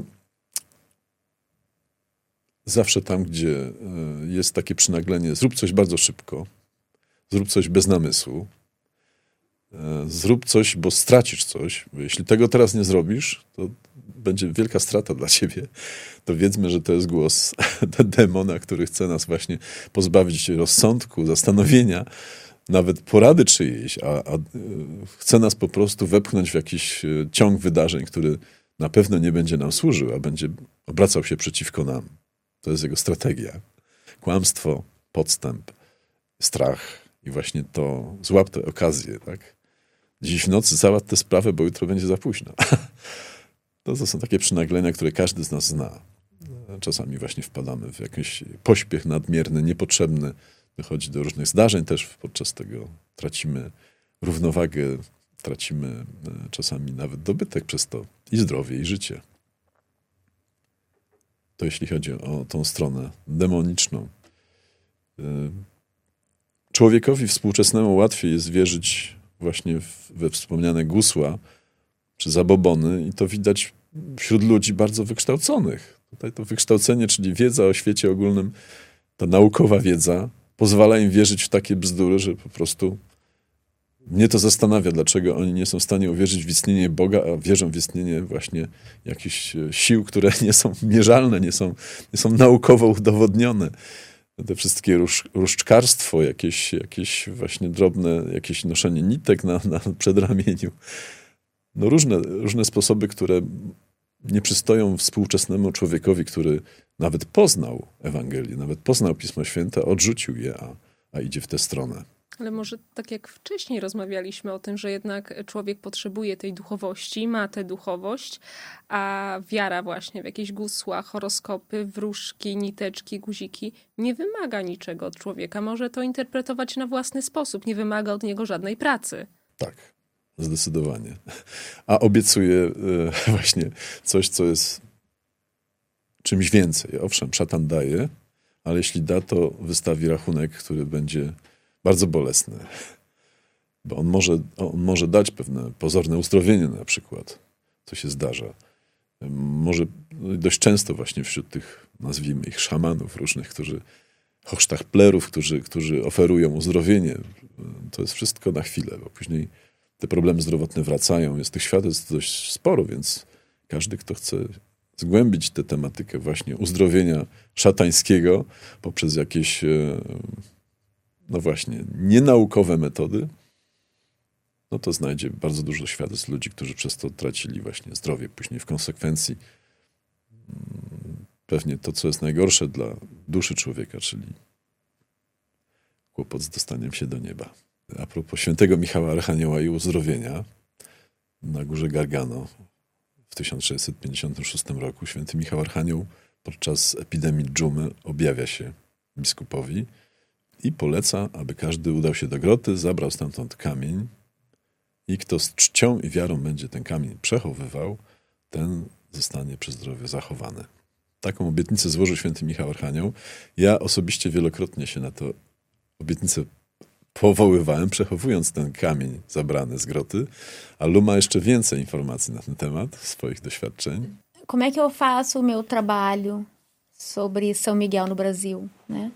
zawsze tam, gdzie jest takie przynaglenie, zrób coś bardzo szybko, zrób coś bez namysłu, zrób coś, bo stracisz coś. Bo jeśli tego teraz nie zrobisz, to będzie wielka strata dla ciebie. To wiedzmy, że to jest głos demona, który chce nas właśnie pozbawić rozsądku, zastanowienia, nawet porady czyjejś, a, a chce nas po prostu wepchnąć w jakiś ciąg wydarzeń, który na pewno nie będzie nam służył, a będzie obracał się przeciwko nam. To jest jego strategia. Kłamstwo, podstęp, strach i właśnie to, złap tę okazję, tak? Dziś w nocy załatw tę sprawę, bo jutro będzie za późno. To, to są takie przynaglenia, które każdy z nas zna. Czasami właśnie wpadamy w jakiś pośpiech nadmierny, niepotrzebny. Dochodzi do różnych zdarzeń też podczas tego. Tracimy równowagę, tracimy czasami nawet dobytek przez to i zdrowie, i życie. To jeśli chodzi o tą stronę demoniczną. Człowiekowi współczesnemu łatwiej jest wierzyć właśnie we wspomniane gusła czy zabobony i to widać wśród ludzi bardzo wykształconych. Tutaj to wykształcenie, czyli wiedza o świecie ogólnym, ta naukowa wiedza pozwala im wierzyć w takie bzdury, że po prostu mnie to zastanawia, dlaczego oni nie są w stanie uwierzyć w istnienie Boga, a wierzą w istnienie właśnie jakichś sił, które nie są mierzalne, nie są, nie są naukowo udowodnione. Te wszystkie róż, różdżkarstwo, jakieś, jakieś właśnie drobne, jakieś noszenie nitek na, na przedramieniu. No różne, różne sposoby, które nie przystoją współczesnemu człowiekowi, który nawet poznał Ewangelię, nawet poznał Pismo Święte, odrzucił je, a, a idzie w tę stronę. Ale może tak jak wcześniej rozmawialiśmy o tym, że jednak człowiek potrzebuje tej duchowości, ma tę duchowość, a wiara właśnie w jakieś gusła, horoskopy, wróżki, niteczki, guziki nie wymaga niczego od człowieka. Może to interpretować na własny sposób, nie wymaga od niego żadnej pracy. Tak, zdecydowanie. A obiecuje właśnie coś, co jest czymś więcej. Owszem, szatan daje, ale jeśli da, to wystawi rachunek, który będzie bardzo bolesny. Bo on może, on może dać pewne pozorne uzdrowienie na przykład, co się zdarza. Może dość często właśnie wśród tych, nazwijmy ich, szamanów różnych, którzy, hochsztachplerów, którzy, którzy oferują uzdrowienie. To jest wszystko na chwilę, bo później te problemy zdrowotne wracają. Jest tych świadectw dość sporo, więc każdy, kto chce zgłębić tę tematykę właśnie uzdrowienia szatańskiego poprzez jakieś, no właśnie, nienaukowe metody, no to znajdzie bardzo dużo świadectw ludzi, którzy przez to tracili właśnie zdrowie. Później w konsekwencji pewnie to, co jest najgorsze dla duszy człowieka, czyli kłopot z dostaniem się do nieba. A propos świętego Michała Archanioła i uzdrowienia, na górze Gargano w tysiąc sześćset pięćdziesiątym szóstym roku święty Michał Archanioł podczas epidemii dżumy objawia się biskupowi i poleca, aby każdy udał się do groty, zabrał stamtąd kamień i kto z czcią i wiarą będzie ten kamień przechowywał, ten zostanie przy zdrowiu zachowany. Taką obietnicę złożył święty Michał Archanioł. Ja osobiście wielokrotnie się na to obietnicę powoływałem, przechowując ten kamień zabrany z groty, a Lu ma jeszcze więcej informacji na ten temat, swoich doświadczeń. Como é que eu faço o meu trabalho sobre São Miguel no Brasil, né?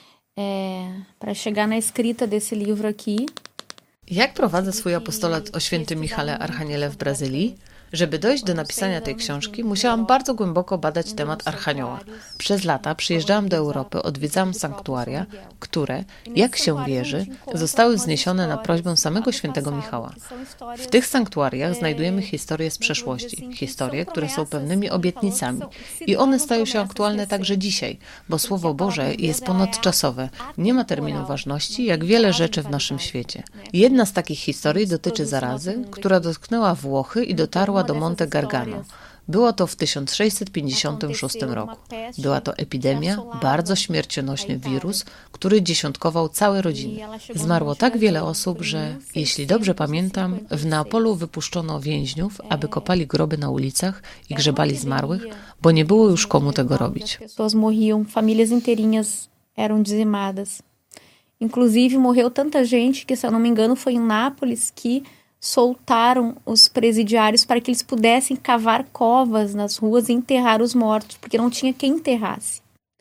É, para chegar na escrita desse livro aqui. Jak prowadzę swój apostolat o świętym Michale Archaniele w Brazylii? Żeby dojść do napisania tej książki, musiałam bardzo głęboko badać temat Archanioła. Przez lata przyjeżdżałam do Europy, odwiedzałam sanktuaria, które, jak się wierzy, zostały wzniesione na prośbę samego świętego Michała. W tych sanktuariach znajdujemy historie z przeszłości, historie, które są pewnymi obietnicami i one stają się aktualne także dzisiaj, bo Słowo Boże jest ponadczasowe, nie ma terminu ważności, jak wiele rzeczy w naszym świecie. Jedna z takich historii dotyczy zarazy, która dotknęła Włochy i dotarła do Monte Gargano. Było to w tysiąc sześćset pięćdziesiątym szóstym roku. Była to epidemia, bardzo śmiercionośny wirus, który dziesiątkował całe rodziny. Zmarło tak wiele osób, że, jeśli dobrze pamiętam, w Neapolu wypuszczono więźniów, aby kopali groby na ulicach i grzebali zmarłych, bo nie było już komu tego robić. Pessoas morriam, famílias inteirinhas eram dizimadas. Inclusive morreu tanta gente que, se eu não me engano, foi em Nápoles que soltaram os presidiários para que eles pudessem cavar covas nas ruas e enterrar os mortos, porque não tinha quem enterrasse.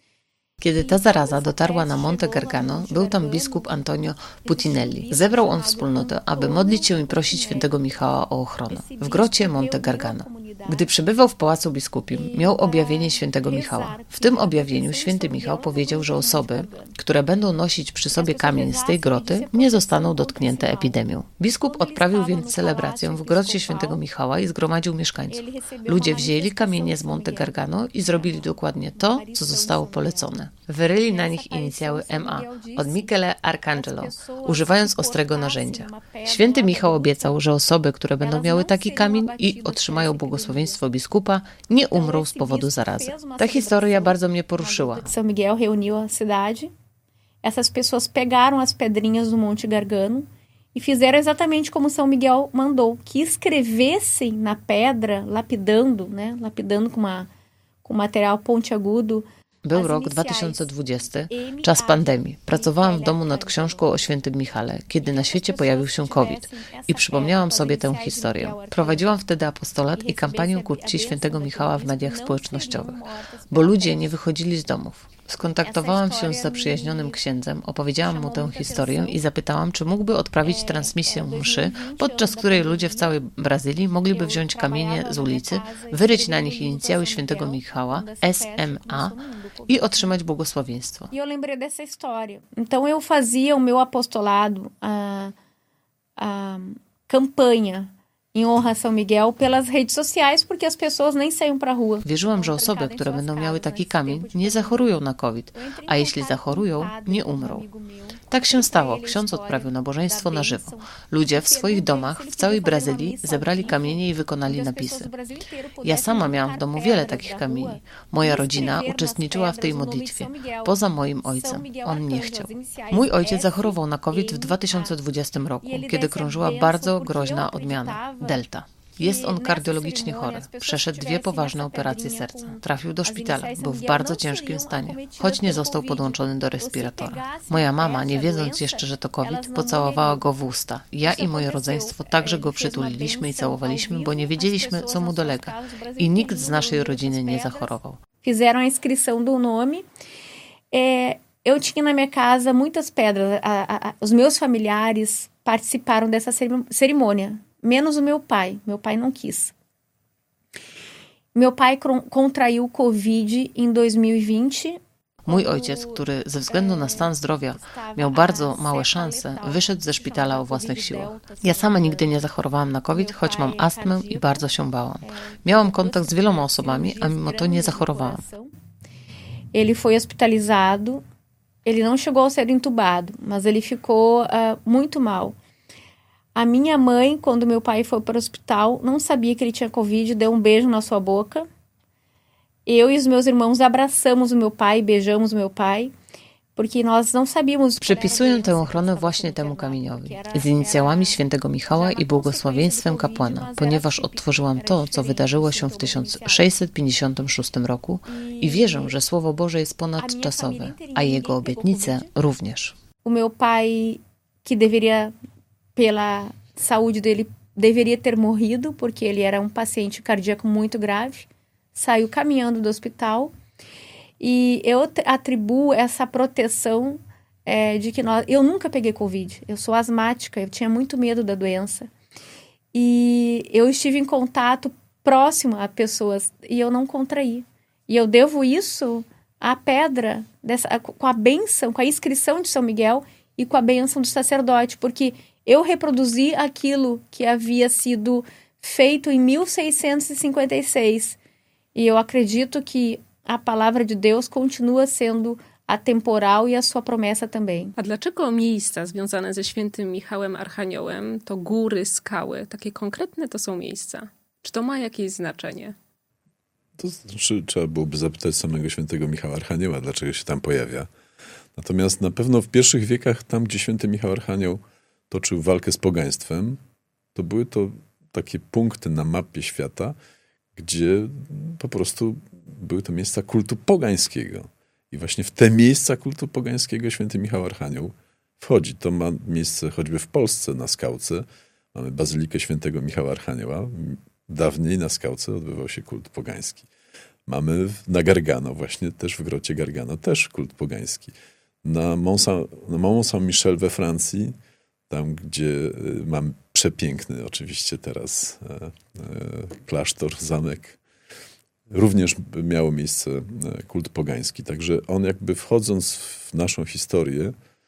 Kiedy ta zaraza dotarła na Monte Gargano, był tam biskup Antonio Putinelli. Zebrał on wspólnotę, aby modlić się i prosić świętego Michała o ochronę. W grocie Monte Gargano. Gdy przebywał w pałacu biskupim, miał objawienie świętego Michała. W tym objawieniu święty Michał powiedział, że osoby, które będą nosić przy sobie kamień z tej groty, nie zostaną dotknięte epidemią. Biskup odprawił więc celebrację w grocie świętego Michała i zgromadził mieszkańców. Ludzie wzięli kamienie z Monte Gargano i zrobili dokładnie to, co zostało polecone. Wyryli na nich inicjały M A od Michele Arcangelo, używając ostrego narzędzia. Święty Michał obiecał, że osoby, które będą miały taki kamień i otrzymają błogosławieństwo biskupa, nie umrą z powodu zarazy. Ta historia bardzo mnie poruszyła. São Miguel reuniu a cidade. Essas pessoas pegaram as pedrinhas do Monte Gargano e fizeram exatamente como São Miguel mandou, que escrevessem na pedra, lapidando, né, lapidando com uma com material pontiagudo. Był rok dwa tysiące dwudziesty, czas pandemii. Pracowałam w domu nad książką o świętym Michale, kiedy na świecie pojawił się COVID i przypomniałam sobie tę historię. Prowadziłam wtedy apostolat i kampanię ku czci świętego Michała w mediach społecznościowych, bo ludzie nie wychodzili z domów. Skontaktowałam się z zaprzyjaźnionym księdzem, opowiedziałam mu tę historię i zapytałam, czy mógłby odprawić transmisję mszy, podczas której ludzie w całej Brazylii mogliby wziąć kamienie z ulicy, wyryć na nich inicjały świętego Michała, S M A, i otrzymać błogosławieństwo. E eu lembrei dessa história. Então eu fazia o meu apostolado, a, a campanha em honra a São Miguel pelas redes sociais, porque as pessoas nem saíam para a rua. Wierzyłam, że osoby, które będą miały taki kamień, nie zachorują na COVID, a jeśli zachorują, nie umrą. Tak się stało. Ksiądz odprawił nabożeństwo na żywo. Ludzie w swoich domach w całej Brazylii zebrali kamienie i wykonali napisy. Ja sama miałam w domu wiele takich kamieni. Moja rodzina uczestniczyła w tej modlitwie, poza moim ojcem. On nie chciał. Mój ojciec zachorował na COVID w dwa tysiące dwudziestym roku, kiedy krążyła bardzo groźna odmiana, Delta. Jest on kardiologicznie chory. Przeszedł dwie poważne operacje serca. Trafił do szpitala. Był w bardzo ciężkim stanie, choć nie został podłączony do respiratora. Moja mama, nie wiedząc jeszcze, że to COVID, pocałowała go w usta. Ja i moje rodzeństwo także go przytuliliśmy i całowaliśmy, bo nie wiedzieliśmy, co mu dolega. I nikt z naszej rodziny nie zachorował. Fizeram a inscrição do nome. É, eu tinha na minha casa muitas pedras. A, a, a, os meus familiares participaram dessa cerimônia, menos o meu pai. Meu pai não quis. Meu pai contraiu COVID em dois mil e vinte. Mój ojciec, który ze względu na stan zdrowia miał bardzo małe szanse, wyszedł ze szpitala o własnych siłach. Ja sama nigdy nie zachorowałam na COVID, choć mam astmę i bardzo się bałam. Miałam kontakt z wieloma osobami, a mimo to nie zachorowałam. Ele foi hospitalizado. Ele não chegou a ser entubado, mas ele ficou uh, muito mal. A minha mãe, quando meu pai foi para o hospital, não sabia que ele tinha COVID, deu um beijo na sua boca. Eu e os meus irmãos abraçamos o meu pai, beijamos o meu pai, porque nós não sabíamos. Przypisuję tę ochronę właśnie temu kamieniowi, z inicjałami świętego Michała i błogosławieństwem kapłana, ponieważ odtworzyłam to, co wydarzyło się w tysiąc sześćset pięćdziesiątym szóstym roku i wierzę, że Słowo Boże jest ponadczasowe, a Jego obietnice również. O meu pai, que deveria, pela saúde dele, deveria ter morrido, porque ele era um paciente cardíaco muito grave, saiu caminhando do hospital. E eu atribuo essa proteção é, de que nós... Eu nunca peguei Covid, eu sou asmática, eu tinha muito medo da doença. E eu estive em contato próximo a pessoas e eu não contraí. E eu devo isso à pedra, dessa, com a bênção, com a inscrição de São Miguel e com a bênção do sacerdote, porque eu reproduzi aquilo que havia sido feito em mil seiscentos e cinquenta e seis. E eu acredito que a palavra de Deus continua sendo atemporal e a sua promessa também. A dlaczego miejsca związane ze świętym Michałem Archaniołem, to góry, skały, takie konkretne to są miejsca? Czy to ma jakieś znaczenie? To znaczy, trzeba byłoby zapytać samego świętego Michała Archanioła, dlaczego się tam pojawia. Natomiast na pewno w pierwszych wiekach, tam gdzie święty Michał Archanioł toczył walkę z pogaństwem, to były to takie punkty na mapie świata, gdzie po prostu były to miejsca kultu pogańskiego. I właśnie w te miejsca kultu pogańskiego święty Michał Archanioł wchodzi. To ma miejsce choćby w Polsce, na Skałce. Mamy Bazylikę świętego Michała Archanioła. Dawniej na Skałce odbywał się kult pogański. Mamy na Gargano, właśnie też w grocie Gargano, też kult pogański. Na Mont Saint, na Mont Saint-Michel we Francji, tam gdzie mamy przepiękny oczywiście teraz e, e, klasztor, zamek, również miało miejsce kult pogański. Także on jakby wchodząc w naszą historię,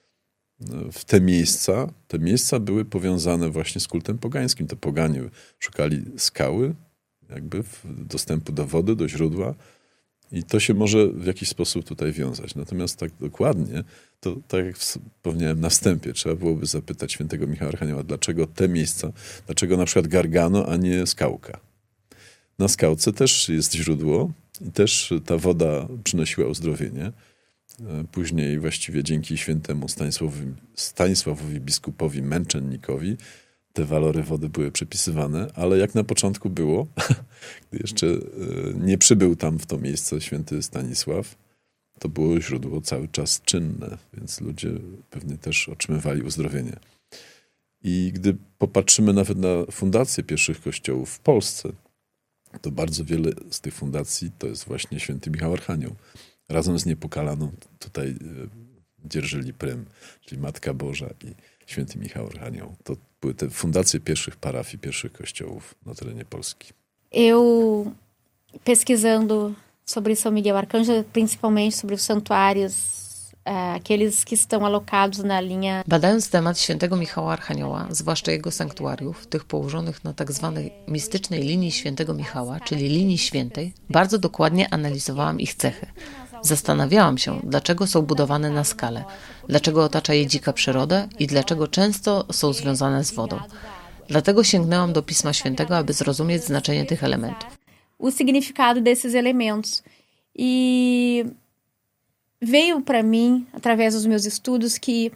w te miejsca, te miejsca były powiązane właśnie z kultem pogańskim. To poganie szukali skały, jakby dostępu do wody, do źródła i to się może w jakiś sposób tutaj wiązać. Natomiast tak dokładnie, to tak jak wspomniałem na wstępie, trzeba byłoby zapytać świętego Michała Archanioła, dlaczego te miejsca, dlaczego na przykład Gargano, a nie Skałka. Na Skałce też jest źródło i też ta woda przynosiła uzdrowienie. Później właściwie dzięki świętemu Stanisławowi, Stanisławowi biskupowi męczennikowi te walory wody były przypisywane, ale jak na początku było, gdy jeszcze nie przybył tam w to miejsce święty Stanisław, to było źródło cały czas czynne, więc ludzie pewnie też otrzymywali uzdrowienie. I gdy popatrzymy nawet na fundację pierwszych kościołów w Polsce, to bardzo wiele z tych fundacji to jest właśnie święty Michał Archanioł. Razem z Niepokalaną tutaj dzierżyli prym, czyli Matka Boża i święty Michał Archanioł. To były te fundacje pierwszych parafii, pierwszych kościołów na terenie Polski. Eu, pesquisando sobre São Miguel Arcanjo, principalmente sobre os santuários, aqueles que estão alocados na linha... Badając temat świętego Michała Archanioła, zwłaszcza jego sanktuariów, tych położonych na tak zwanej mistycznej linii świętego Michała, czyli linii świętej, bardzo dokładnie analizowałam ich cechy. Zastanawiałam się, dlaczego są budowane na skale, dlaczego otacza je dzika przyroda i dlaczego często są związane z wodą. Dlatego sięgnęłam do Pisma Świętego, aby zrozumieć znaczenie tych elementów. O significado desses elementos. E veio para mim, através dos meus estudos, que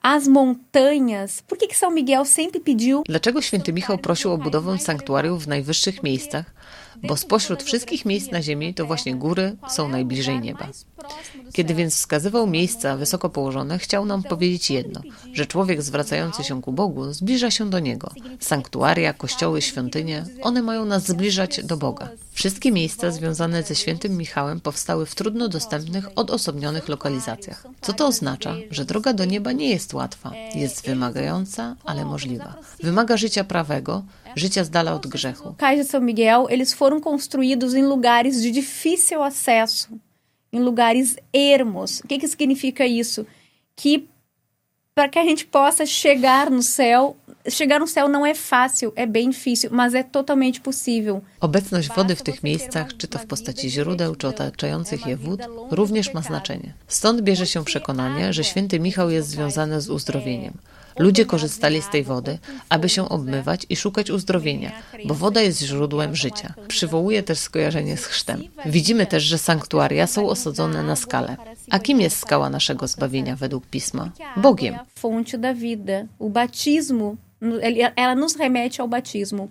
as montanhas. Por que que São Miguel sempre pediu? Dlaczego święty Michał prosił o budowę sanktuariów w najwyższych miejscach? Bo spośród wszystkich miejsc na ziemi to właśnie góry są najbliżej nieba. Kiedy więc wskazywał miejsca wysoko położone, chciał nam powiedzieć jedno, że człowiek zwracający się ku Bogu zbliża się do Niego. Sanktuaria, kościoły, świątynie, one mają nas zbliżać do Boga. Wszystkie miejsca związane ze świętym Michałem powstały w trudno dostępnych, odosobnionych lokalizacjach. Co to oznacza? Że droga do nieba nie jest łatwa, jest wymagająca, ale możliwa. Wymaga życia prawego, życia z dala od grzechu. Cais de São Miguel, eles foram construídos em lugares de difícil acesso, em lugares ermos. O que que significa isso? Que para que a gente possa chegar no céu, chegar no céu não é fácil, é bem difícil, mas é totalmente possível. Obecność wody w tych miejscach, czy to w postaci źródeł, czy otaczających je wód, również ma znaczenie. Stąd bierze się przekonanie, że święty Michał jest związany z uzdrowieniem. Ludzie korzystali z tej wody, aby się obmywać i szukać uzdrowienia, bo woda jest źródłem życia. Przywołuje też skojarzenie z chrztem. Widzimy też, że sanktuaria są osadzone na skale. A kim jest skała naszego zbawienia według Pisma? Bogiem. Fonte da vida. O batismo, ela nos remete ao batismo.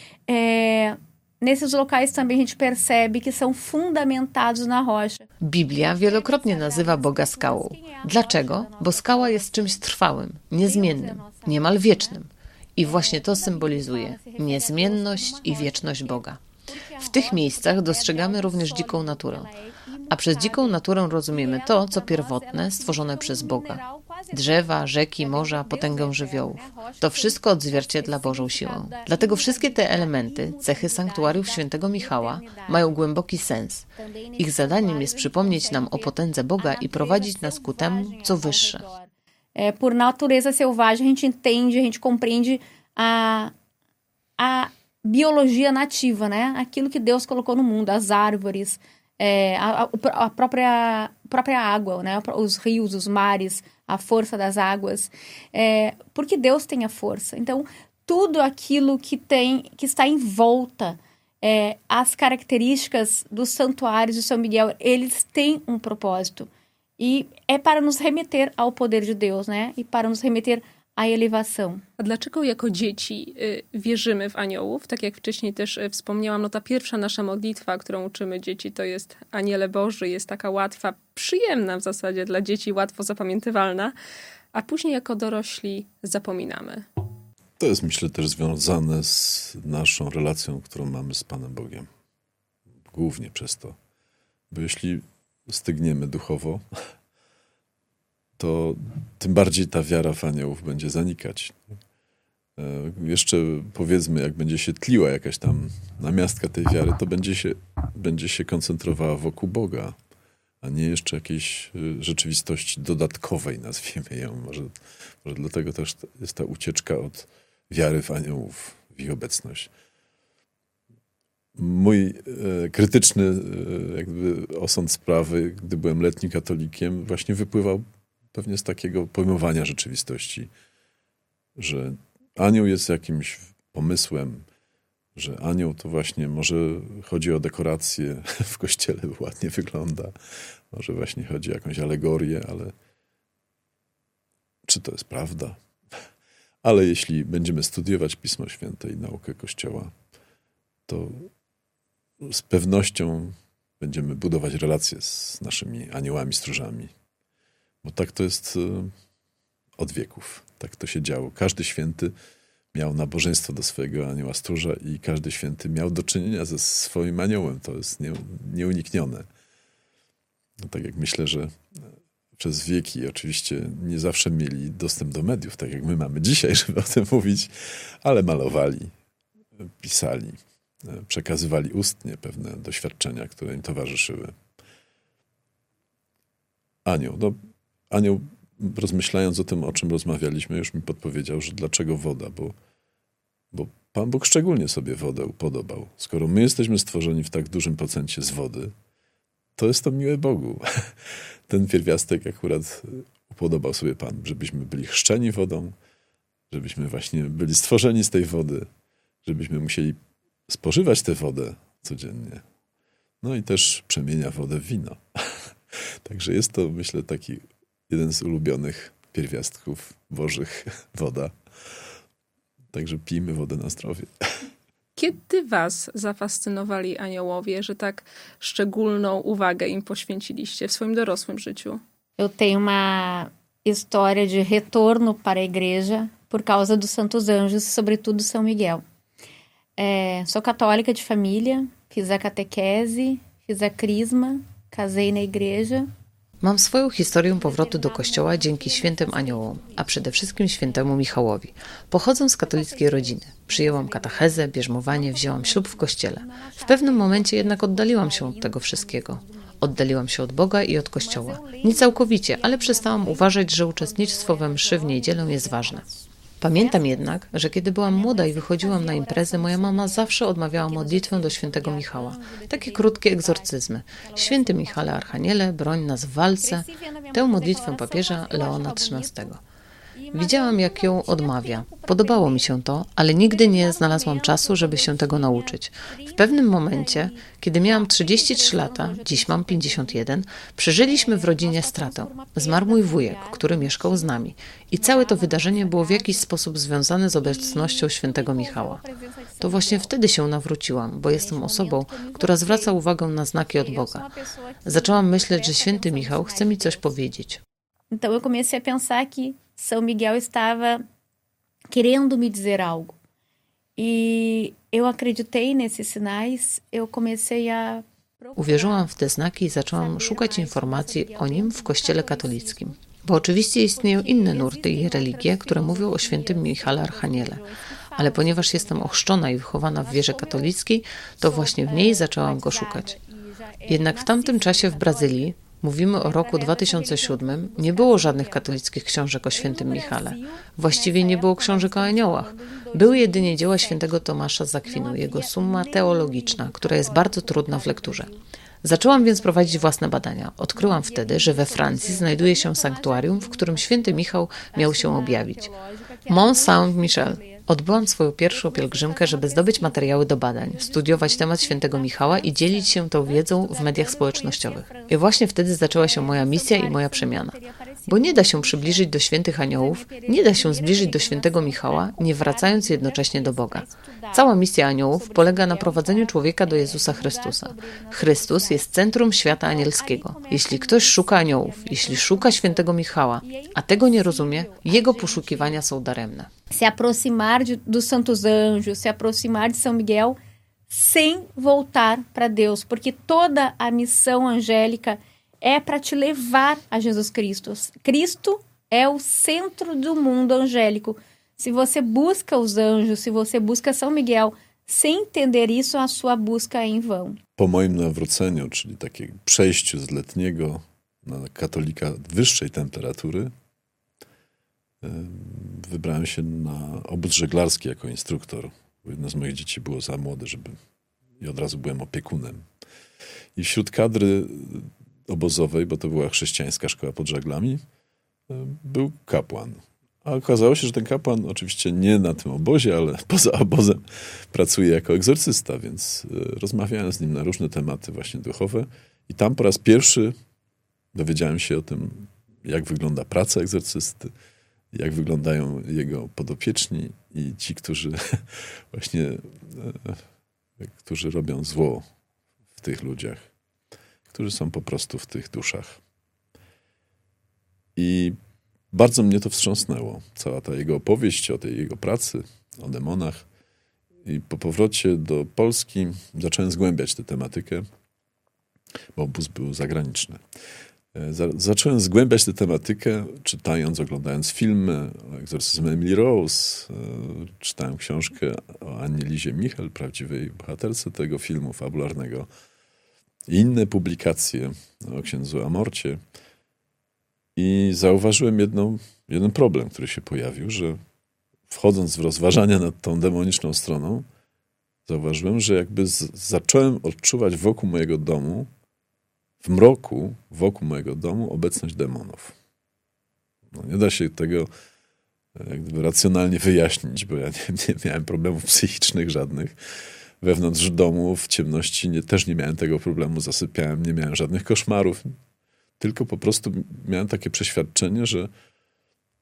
É, nesses locais também a gente percebe que são fundamentados na rocha. Biblia wielokrotnie nazywa Boga skałą. Dlaczego? Bo skała jest czymś trwałym, niezmiennym, niemal wiecznym. I właśnie to symbolizuje niezmienność i wieczność Boga. W tych miejscach dostrzegamy również dziką naturę. A przez dziką naturę rozumiemy to, co pierwotne, stworzone przez Boga. Drzewa, rzeki, morza, potęgę żywiołów. To wszystko odzwierciedla Bożą siłę. Dlatego wszystkie te elementy, cechy sanktuariów świętego Michała mają głęboki sens. Ich zadaniem jest przypomnieć nam o potędze Boga i prowadzić nas ku temu, co wyższe. Por natureza selvagem, a gente entende, a gente compreende a, a biologia nativa, né? Aquilo que Deus colocou no mundo, as árvores, é, a, a, própria, a própria água, né? Os rios, os mares, a força das águas, é, porque Deus tem a força. Então, tudo aquilo que tem, que está em volta, é, as características dos santuários de São Miguel, eles têm um propósito. I é para nos remeter ao poder de Deus, né? I para nos remeter à elevação. A dlaczego jako dzieci y, wierzymy w aniołów? Tak jak wcześniej też y, wspomniałam, no ta pierwsza nasza modlitwa, którą uczymy dzieci, to jest Aniele Boży, jest taka łatwa, przyjemna w zasadzie dla dzieci, łatwo zapamiętywalna, a później jako dorośli zapominamy. To jest, myślę, też związane z naszą relacją, którą mamy z Panem Bogiem. Głównie przez to. Bo jeśli stygniemy duchowo, to tym bardziej ta wiara w aniołów będzie zanikać. Jeszcze powiedzmy, jak będzie się tliła jakaś tam namiastka tej wiary, to będzie się, będzie się koncentrowała wokół Boga, a nie jeszcze jakiejś rzeczywistości dodatkowej, nazwijmy ją. Może, może dlatego też jest ta ucieczka od wiary w aniołów, w ich obecność. Mój e, krytyczny e, jakby osąd sprawy, gdy byłem letnim katolikiem, właśnie wypływał pewnie z takiego pojmowania rzeczywistości, że anioł jest jakimś pomysłem, że anioł to właśnie może chodzi o dekorację w kościele, bo ładnie wygląda, może właśnie chodzi o jakąś alegorię, ale czy to jest prawda? Ale jeśli będziemy studiować Pismo Święte i naukę Kościoła, to z pewnością będziemy budować relacje z naszymi aniołami, stróżami. Bo tak to jest od wieków. Tak to się działo. Każdy święty miał nabożeństwo do swojego anioła stróża i każdy święty miał do czynienia ze swoim aniołem. To jest nie, nieuniknione. No tak jak myślę, że przez wieki oczywiście nie zawsze mieli dostęp do mediów, tak jak my mamy dzisiaj, żeby o tym mówić, ale malowali, pisali, przekazywali ustnie pewne doświadczenia, które im towarzyszyły. Anioł. No, anioł, rozmyślając o tym, o czym rozmawialiśmy, już mi podpowiedział, że dlaczego woda, bo, bo Pan Bóg szczególnie sobie wodę upodobał. Skoro my jesteśmy stworzeni w tak dużym procencie z wody, to jest to miłe Bogu. Ten pierwiastek akurat upodobał sobie Pan, żebyśmy byli chrzczeni wodą, żebyśmy właśnie byli stworzeni z tej wody, żebyśmy musieli spożywać tę wodę codziennie. No i też przemienia wodę w wino. Także jest to, myślę, taki jeden z ulubionych pierwiastków bożych woda. Także pijmy wodę na zdrowie. Kiedy was zafascynowali aniołowie, że tak szczególną uwagę im poświęciliście w swoim dorosłym życiu? Eu tenho uma história de retorno para a igreja por causa dos Santos Anjos, sobretudo São Miguel. É, sou católica de família, fiz a catequese, fiz a crisma, casei na igreja. Mam swoją historię powrotu do kościoła dzięki świętym aniołom, a przede wszystkim świętemu Michałowi. Pochodzę z katolickiej rodziny. Przyjęłam katechezę, bierzmowanie, wzięłam ślub w kościele. W pewnym momencie jednak oddaliłam się od tego wszystkiego. Oddaliłam się od Boga i od kościoła. Nie całkowicie, ale przestałam uważać, że uczestnictwo we mszy w niedzielę jest ważne. Pamiętam jednak, że kiedy byłam młoda i wychodziłam na imprezy, moja mama zawsze odmawiała modlitwę do świętego Michała. Takie krótkie egzorcyzmy. Święty Michale Archaniele, broń nas w walce. Tę modlitwę papieża Leona trzynastego. Widziałam, jak ją odmawia. Podobało mi się to, ale nigdy nie znalazłam czasu, żeby się tego nauczyć. W pewnym momencie, kiedy miałam trzydzieści trzy lata, dziś mam pięćdziesiąt jeden, przeżyliśmy w rodzinie stratę. Zmarł mój wujek, który mieszkał z nami. I całe to wydarzenie było w jakiś sposób związane z obecnością świętego Michała. To właśnie wtedy się nawróciłam, bo jestem osobą, która zwraca uwagę na znaki od Boga. Zaczęłam myśleć, że święty Michał chce mi coś powiedzieć. Então eu comecei a pensar que São Miguel estava querendo me dizer algo. E eu acreditei nesses sinais, eu comecei a... Uwierzyłam w te znaki i zaczęłam szukać informacji o nim w kościele katolickim. Bo oczywiście istnieją inne nurty i religie, które mówią o świętym Michale Archaniele. Ale ponieważ jestem ochrzczona i wychowana w wierze katolickiej, to właśnie w niej zaczęłam go szukać. Jednak w tamtym czasie w Brazylii, mówimy o roku dwa tysiące siódmym, nie było żadnych katolickich książek o świętym Michale. Właściwie nie było książek o aniołach. Były jedynie dzieła świętego Tomasza z Akwinu, jego Summa Teologiczna, która jest bardzo trudna w lekturze. Zaczęłam więc prowadzić własne badania. Odkryłam wtedy, że we Francji znajduje się sanktuarium, w którym święty Michał miał się objawić. Mont Saint-Michel. Odbyłam swoją pierwszą pielgrzymkę, żeby zdobyć materiały do badań, studiować temat świętego Michała i dzielić się tą wiedzą w mediach społecznościowych. I właśnie wtedy zaczęła się moja misja i moja przemiana. Bo nie da się przybliżyć do świętych aniołów, nie da się zbliżyć do świętego Michała, nie wracając jednocześnie do Boga. Cała misja aniołów polega na prowadzeniu człowieka do Jezusa Chrystusa. Chrystus jest centrum świata anielskiego. Jeśli ktoś szuka aniołów, jeśli szuka świętego Michała, a tego nie rozumie, jego poszukiwania są daremne. Se aproximar de, dos Santos Anjos, se aproximar de São Miguel, sem voltar para Deus, porque toda a missão angélica é para te levar a Jesus Cristo. Cristo é o centro do mundo angélico. Se você busca os anjos, se você busca São Miguel, sem entender isso, a sua busca é em vão. Po moim nawróceniu, czyli takiego przejściu z letniego na katolika wyższej temperatury, wybrałem się na obóz żeglarski jako instruktor. Jedno z moich dzieci było za młode, żeby... I od razu byłem opiekunem. I wśród kadry obozowej, bo to była chrześcijańska szkoła pod żaglami, był kapłan. A okazało się, że ten kapłan oczywiście nie na tym obozie, ale poza obozem pracuje jako egzorcysta, więc rozmawiałem z nim na różne tematy właśnie duchowe. I tam po raz pierwszy dowiedziałem się o tym, jak wygląda praca egzorcysty, jak wyglądają jego podopieczni i ci, którzy właśnie, którzy robią zło w tych ludziach, którzy są po prostu w tych duszach. I bardzo mnie to wstrząsnęło. Cała ta jego opowieść o tej jego pracy, o demonach. I po powrocie do Polski zacząłem zgłębiać tę tematykę, bo obóz był zagraniczny. Zacząłem zgłębiać tę tematykę, czytając, oglądając filmy o egzorcyzmie Emily Rose. Czytałem książkę o Annie Lizie Michel, prawdziwej bohaterce tego filmu fabularnego. I inne publikacje o księdzu Amorcie. I zauważyłem jedną, jeden problem, który się pojawił, że wchodząc w rozważania nad tą demoniczną stroną, zauważyłem, że jakby z, zacząłem odczuwać wokół mojego domu, w mroku wokół mojego domu obecność demonów. No, nie da się tego jak gdyby racjonalnie wyjaśnić, bo ja nie, nie miałem problemów psychicznych żadnych. Wewnątrz domu, w ciemności nie, też nie miałem tego problemu, zasypiałem, nie miałem żadnych koszmarów. Tylko po prostu miałem takie przeświadczenie, że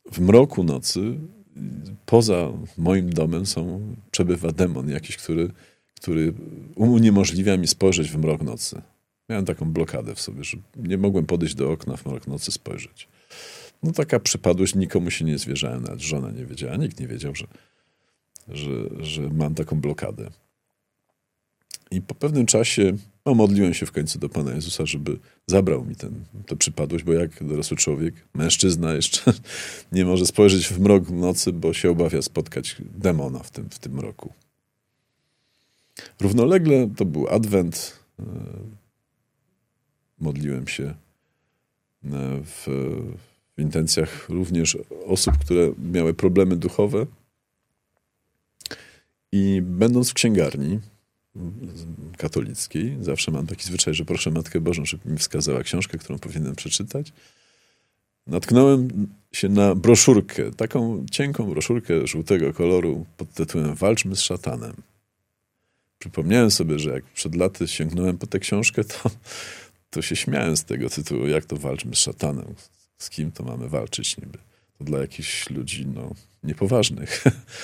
w mroku nocy poza moim domem są, przebywa demon jakiś, który, który uniemożliwia mi spojrzeć w mrok nocy. Miałem taką blokadę w sobie, że nie mogłem podejść do okna w mrok nocy spojrzeć. No taka przypadłość, nikomu się nie zwierzałem, nawet żona nie wiedziała, nikt nie wiedział, że, że, że mam taką blokadę. I po pewnym czasie no, modliłem się w końcu do Pana Jezusa, żeby zabrał mi ten, tę przypadłość, bo jak dorosły człowiek, mężczyzna jeszcze nie może spojrzeć w mrok nocy, bo się obawia spotkać demona w tym, w tym mroku. Równolegle to był Adwent. Modliłem się w, w intencjach również osób, które miały problemy duchowe. I będąc w księgarni katolickiej, zawsze mam taki zwyczaj, że proszę Matkę Bożą, żeby mi wskazała książkę, którą powinienem przeczytać. Natknąłem się na broszurkę, taką cienką broszurkę żółtego koloru pod tytułem Walczmy z szatanem. Przypomniałem sobie, że jak przed laty sięgnąłem po tę książkę, to, to się śmiałem z tego tytułu, jak to walczmy z szatanem. Z kim to mamy walczyć niby? To dla jakichś ludzi no, niepoważnych.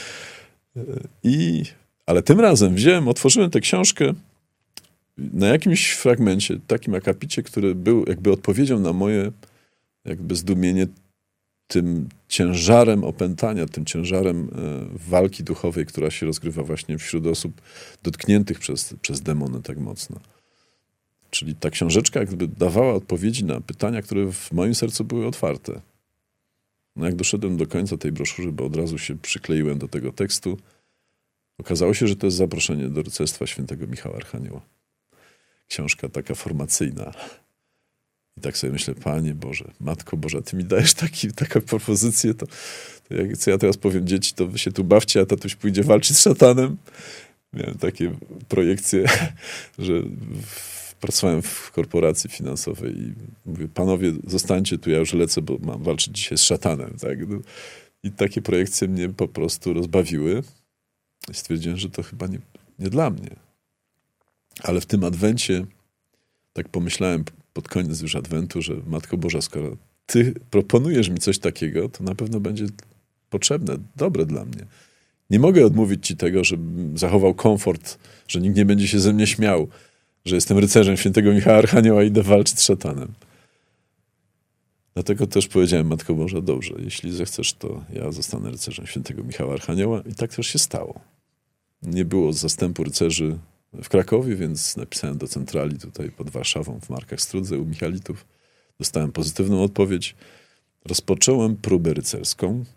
I, ale tym razem wziąłem, otworzyłem tę książkę na jakimś fragmencie, takim akapicie, który był jakby odpowiedzią na moje jakby zdumienie tym ciężarem opętania, tym ciężarem e, walki duchowej, która się rozgrywa właśnie wśród osób dotkniętych przez, przez demony tak mocno. Czyli ta książeczka jakby dawała odpowiedzi na pytania, które w moim sercu były otwarte. No jak doszedłem do końca tej broszury, bo od razu się przykleiłem do tego tekstu, okazało się, że to jest zaproszenie do rycerstwa świętego Michała Archanioła. Książka taka formacyjna. I tak sobie myślę, Panie Boże, Matko Boża, Ty mi dajesz taki, taką propozycję, to, to jak, co ja teraz powiem, dzieci, to wy się tu bawcie, a tatuś pójdzie walczyć z szatanem. Miałem takie projekcje, że w, pracowałem w korporacji finansowej i mówię, panowie, zostańcie tu, ja już lecę, bo mam walczyć dzisiaj z szatanem. Tak? No, i takie projekcje mnie po prostu rozbawiły. I stwierdziłem, że to chyba nie, nie dla mnie. Ale w tym adwencie tak pomyślałem pod koniec już adwentu, że Matko Boża, skoro Ty proponujesz mi coś takiego, to na pewno będzie potrzebne, dobre dla mnie. Nie mogę odmówić Ci tego, żebym zachował komfort, że nikt nie będzie się ze mnie śmiał, że jestem rycerzem świętego Michała Archanioła i idę walczyć z szatanem. Dlatego też powiedziałem, Matko Boża, dobrze, jeśli zechcesz, to ja zostanę rycerzem świętego Michała Archanioła i tak też się stało. Nie było zastępu rycerzy w Krakowie, więc napisałem do centrali tutaj pod Warszawą w Markach Strudze u Michalitów. Dostałem pozytywną odpowiedź. Rozpocząłem próbę rycerską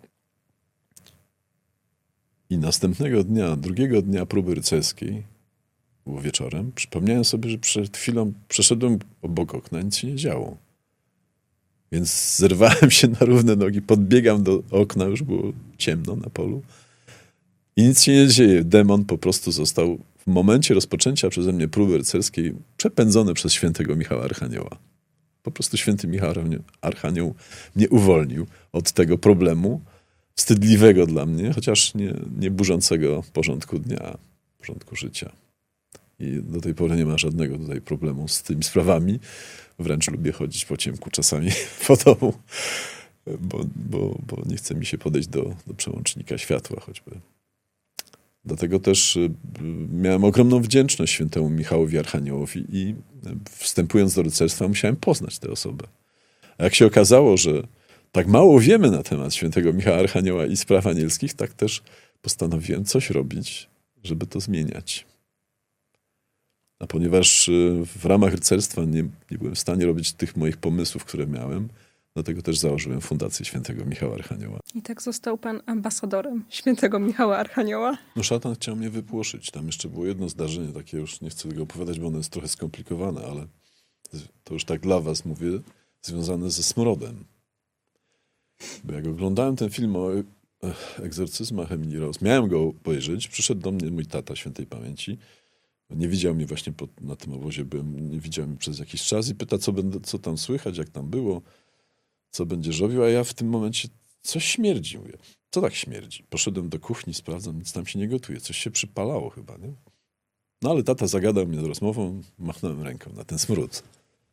i następnego dnia, drugiego dnia próby rycerskiej, było wieczorem, przypomniałem sobie, że przed chwilą przeszedłem obok okna, nic się nie działo. Więc zerwałem się na równe nogi, podbiegam do okna, już było ciemno na polu i nic się nie dzieje. Demon po prostu został w momencie rozpoczęcia przeze mnie próby rycerskiej przepędzony przez świętego Michała Archanioła. Po prostu święty Michał Archanioł mnie uwolnił od tego problemu, wstydliwego dla mnie, chociaż nie, nie burzącego porządku dnia, porządku życia. I do tej pory nie ma żadnego tutaj problemu z tymi sprawami. Wręcz lubię chodzić po ciemku czasami po domu, bo, bo, bo nie chce mi się podejść do, do przełącznika światła choćby. Dlatego też miałem ogromną wdzięczność świętemu Michałowi Archaniołowi i wstępując do rycerstwa musiałem poznać tę osobę. A jak się okazało, że tak mało wiemy na temat świętego Michała Archanioła i spraw anielskich, tak też postanowiłem coś robić, żeby to zmieniać. A ponieważ w ramach rycerstwa nie, nie byłem w stanie robić tych moich pomysłów, które miałem, dlatego też założyłem Fundację Świętego Michała Archanioła. I tak został pan ambasadorem Świętego Michała Archanioła? No szatan chciał mnie wypłoszyć. Tam jeszcze było jedno zdarzenie takie, już nie chcę tego opowiadać, bo ono jest trochę skomplikowane, ale to już tak dla was mówię, związane ze smrodem. Bo jak oglądałem ten film o egzorcyzmach Emilii Rose, miałem go obejrzeć, przyszedł do mnie mój tata świętej pamięci. Nie widział mnie właśnie po, na tym obozie, byłem, nie widział mnie przez jakiś czas i pyta, co, będę, co tam słychać, jak tam było, co będziesz robił, a ja w tym momencie coś śmierdzi. Mówię, co tak śmierdzi? Poszedłem do kuchni, sprawdzam, nic tam się nie gotuje, coś się przypalało chyba, nie? No ale tata zagadał mnie rozmową, machnąłem ręką na ten smród.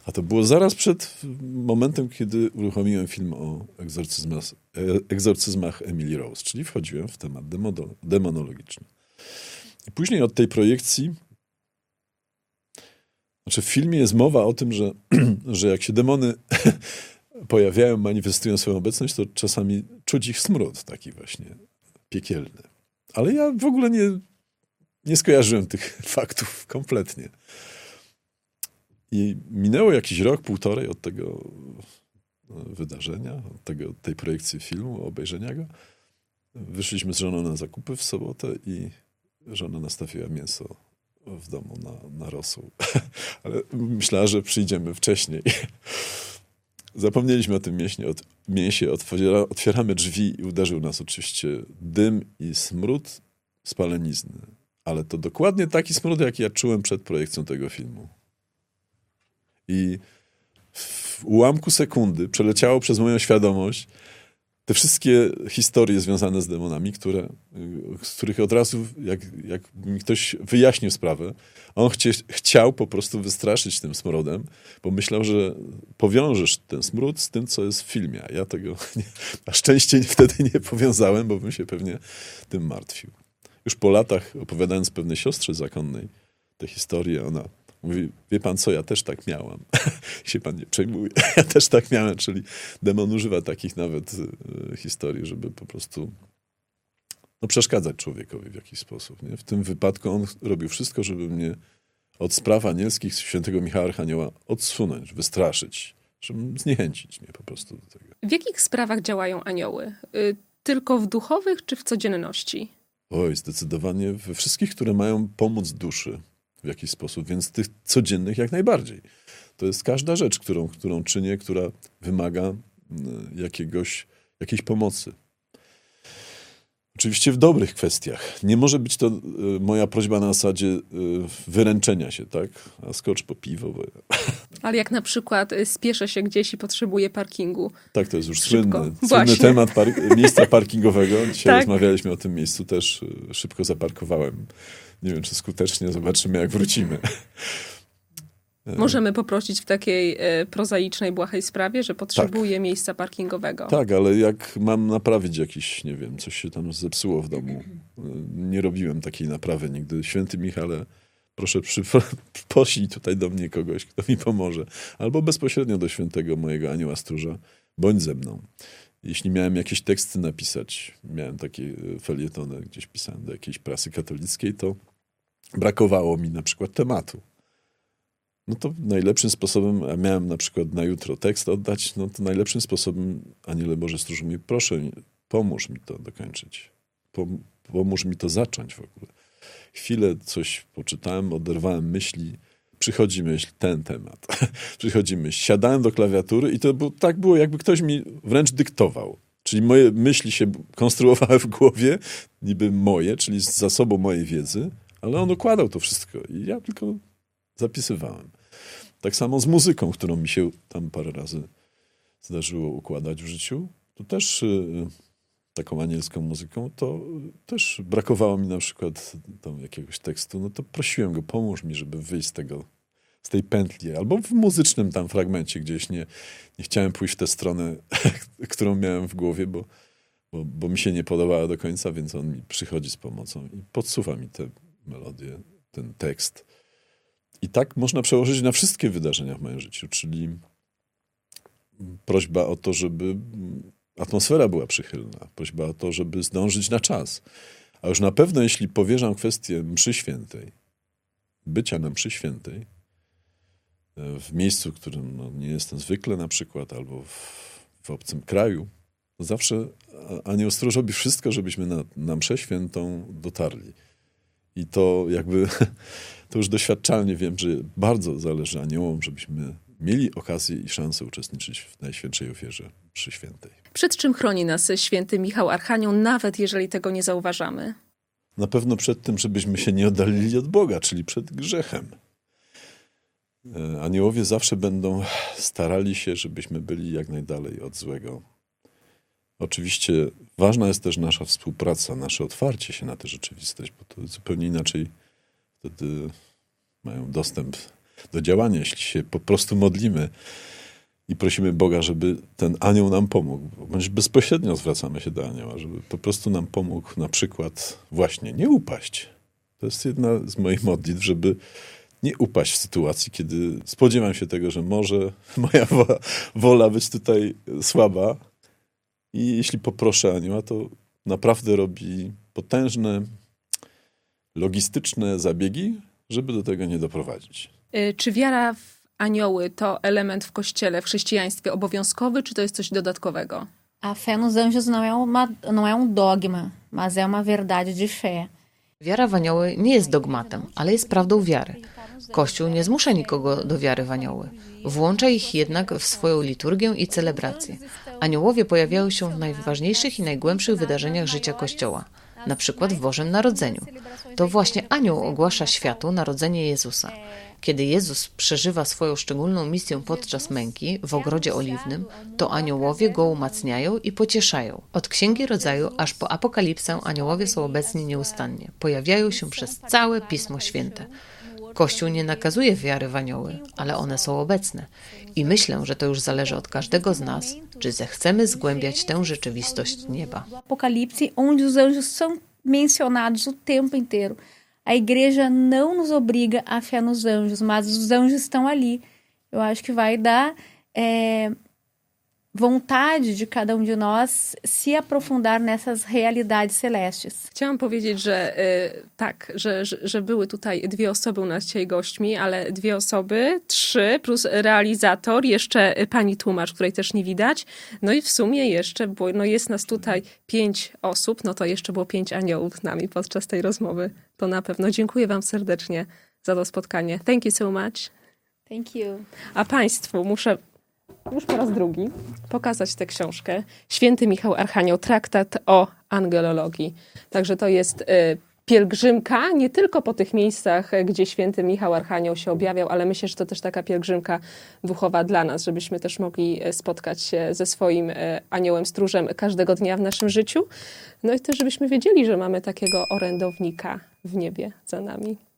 A to było zaraz przed momentem, kiedy uruchomiłem film o egzorcyzmach, egzorcyzmach Emily Rose, czyli wchodziłem w temat demodo, demonologiczny. I później od tej projekcji, znaczy w filmie jest mowa o tym, że, że jak się demony pojawiają, manifestują swoją obecność, to czasami czuć ich smród taki właśnie piekielny. Ale ja w ogóle nie, nie skojarzyłem tych faktów kompletnie. I minęło jakiś rok, półtorej od tego wydarzenia, od tego, tej projekcji filmu, obejrzenia go. Wyszliśmy z żoną na zakupy w sobotę i żona nastawiła mięso w domu na, na rosół. Ale myślała, że przyjdziemy wcześniej. Zapomnieliśmy o tym mięśnie, od, mięsie, otwiera, otwieramy drzwi i uderzył nas oczywiście dym i smród spalenizny. Ale to dokładnie taki smród, jaki ja czułem przed projekcją tego filmu. I w ułamku sekundy przeleciało przez moją świadomość te wszystkie historie związane z demonami, które, z których od razu, jak, jak mi ktoś wyjaśnił sprawę, on chcie, chciał po prostu wystraszyć tym smrodem, bo myślał, że powiążesz ten smród z tym, co jest w filmie. A ja tego nie, na szczęście wtedy nie powiązałem, bo bym się pewnie tym martwił. Już po latach, opowiadając pewnej siostrze zakonnej tę historię, ona mówi, wie pan co, ja też tak miałam. się pan nie przejmuje. Ja też tak miałem, czyli demon używa takich nawet y, historii, żeby po prostu no, przeszkadzać człowiekowi w jakiś sposób. Nie? W tym wypadku on robił wszystko, żeby mnie od spraw anielskich świętego Michała Archanioła odsunąć, wystraszyć, żeby zniechęcić mnie po prostu do tego. W jakich sprawach działają anioły? Y, tylko w duchowych czy w codzienności? Oj, zdecydowanie we wszystkich, które mają pomóc duszy w jakiś sposób, więc tych codziennych jak najbardziej. To jest każda rzecz, którą, którą czynię, która wymaga jakiegoś, jakiejś pomocy. Oczywiście w dobrych kwestiach. Nie może być to y, moja prośba na zasadzie y, wyręczenia się, tak? A skocz po piwo. Bo... Ale jak na przykład y, spieszę się gdzieś i potrzebuję parkingu. Tak, to jest już Szybko. słynny, słynny Właśnie. temat par- miejsca parkingowego. Dzisiaj Tak. rozmawialiśmy o tym miejscu, też y, szybko zaparkowałem. Nie wiem, czy skutecznie, zobaczymy, jak wrócimy. Możemy poprosić w takiej e, prozaicznej, błahej sprawie, że potrzebuję tak. miejsca parkingowego. Tak, ale jak mam naprawić jakiś, nie wiem, coś się tam zepsuło w domu. Nie robiłem takiej naprawy nigdy. Święty Michale, proszę przy, poślij tutaj do mnie kogoś, kto mi pomoże. Albo bezpośrednio do świętego mojego anioła stróża, bądź ze mną. Jeśli miałem jakieś teksty napisać, miałem takie felietony, gdzieś pisałem do jakiejś prasy katolickiej, to brakowało mi na przykład tematu. No to najlepszym sposobem, a miałem na przykład na jutro tekst oddać, no to najlepszym sposobem, Aniele Boże Stróż mówi, proszę, pomóż mi to dokończyć. Pom- pomóż mi to zacząć w ogóle. Chwilę coś poczytałem, oderwałem myśli, przychodzi myśl, ten temat. przychodzi myśl. Siadałem do klawiatury i to było, tak było, jakby ktoś mi wręcz dyktował. Czyli moje myśli się konstruowały w głowie, niby moje, czyli z zasobu mojej wiedzy, ale on układał to wszystko i ja tylko zapisywałem. Tak samo z muzyką, którą mi się tam parę razy zdarzyło układać w życiu. To też y, taką anielską muzyką, to też brakowało mi na przykład tam jakiegoś tekstu. No to prosiłem go, pomóż mi, żeby wyjść z tego, z tej pętli. Albo w muzycznym tam fragmencie gdzieś nie, nie chciałem pójść w tę stronę, którą miałem w głowie, bo, bo, bo mi się nie podobała do końca, więc on mi przychodzi z pomocą i podsuwa mi tę melodię, ten tekst. I tak można przełożyć na wszystkie wydarzenia w moim życiu, czyli prośba o to, żeby atmosfera była przychylna, prośba o to, żeby zdążyć na czas. A już na pewno, jeśli powierzam kwestię mszy świętej, bycia na mszy świętej, w miejscu, w którym no, nie jestem zwykle na przykład, albo w, w obcym kraju, to zawsze anioł stróż robi wszystko, żebyśmy na, na mszę świętą dotarli. I to jakby, to już doświadczalnie wiem, że bardzo zależy aniołom, żebyśmy mieli okazję i szansę uczestniczyć w Najświętszej Ofierze mszy świętej. Przed czym chroni nas święty Michał Archanioł, nawet jeżeli tego nie zauważamy? Na pewno przed tym, żebyśmy się nie oddalili od Boga, czyli przed grzechem. Aniołowie zawsze będą starali się, żebyśmy byli jak najdalej od złego. Oczywiście ważna jest też nasza współpraca, nasze otwarcie się na tę rzeczywistość, bo to zupełnie inaczej wtedy mają dostęp do działania, jeśli się po prostu modlimy i prosimy Boga, żeby ten anioł nam pomógł. Bądź bezpośrednio zwracamy się do anioła, żeby po prostu nam pomógł na przykład właśnie nie upaść. To jest jedna z moich modlitw, żeby nie upaść w sytuacji, kiedy spodziewam się tego, że może moja wola, wola być tutaj słaba. I jeśli poproszę anioła, to naprawdę robi potężne, logistyczne zabiegi, żeby do tego nie doprowadzić. Czy wiara w anioły to element w kościele, w chrześcijaństwie obowiązkowy, czy to jest coś dodatkowego? A fé nos anjos não é, uma, não é um dogma, mas é uma verdade de fé. Wiara w anioły nie jest dogmatem, ale jest prawdą wiary. Kościół nie zmusza nikogo do wiary w anioły. Włącza ich jednak w swoją liturgię i celebrację. Aniołowie pojawiają się w najważniejszych i najgłębszych wydarzeniach życia Kościoła, na przykład w Bożym Narodzeniu. To właśnie anioł ogłasza światu narodzenie Jezusa. Kiedy Jezus przeżywa swoją szczególną misję podczas męki w ogrodzie oliwnym, to aniołowie go umacniają i pocieszają. Od Księgi Rodzaju aż po Apokalipsę aniołowie są obecni nieustannie. Pojawiają się przez całe Pismo Święte. Kościół nie nakazuje wiary w anioły, ale one są obecne. I myślę, że to już zależy od każdego z nas, czy zechcemy zgłębiać tę rzeczywistość nieba. Apocalipse, onde os anjos são mencionados o tempo inteiro. A igreja não nos obriga a fé nos anjos, mas os anjos estão ali. Eu acho que vai dar é, vontade de cada um de nós se aprofundar nessas realidades celestes. Chciałam powiedzieć, że y, tak, że, że, że były tutaj dwie osoby u nas dzisiaj gośćmi, ale dwie osoby, trzy plus realizator, jeszcze pani tłumacz, której też nie widać. No i w sumie jeszcze, bo no jest nas tutaj pięć osób, no to jeszcze było pięć aniołów z nami podczas tej rozmowy. To na pewno. Dziękuję wam serdecznie za to spotkanie. Thank you so much. Thank you. A państwu muszę już po raz drugi pokazać tę książkę. Święty Michał Archanioł, traktat o angelologii. Także to jest y, pielgrzymka, nie tylko po tych miejscach, gdzie święty Michał Archanioł się objawiał, ale myślę, że to też taka pielgrzymka duchowa dla nas, żebyśmy też mogli spotkać się ze swoim y, aniołem stróżem każdego dnia w naszym życiu. No i też, żebyśmy wiedzieli, że mamy takiego orędownika w niebie za nami.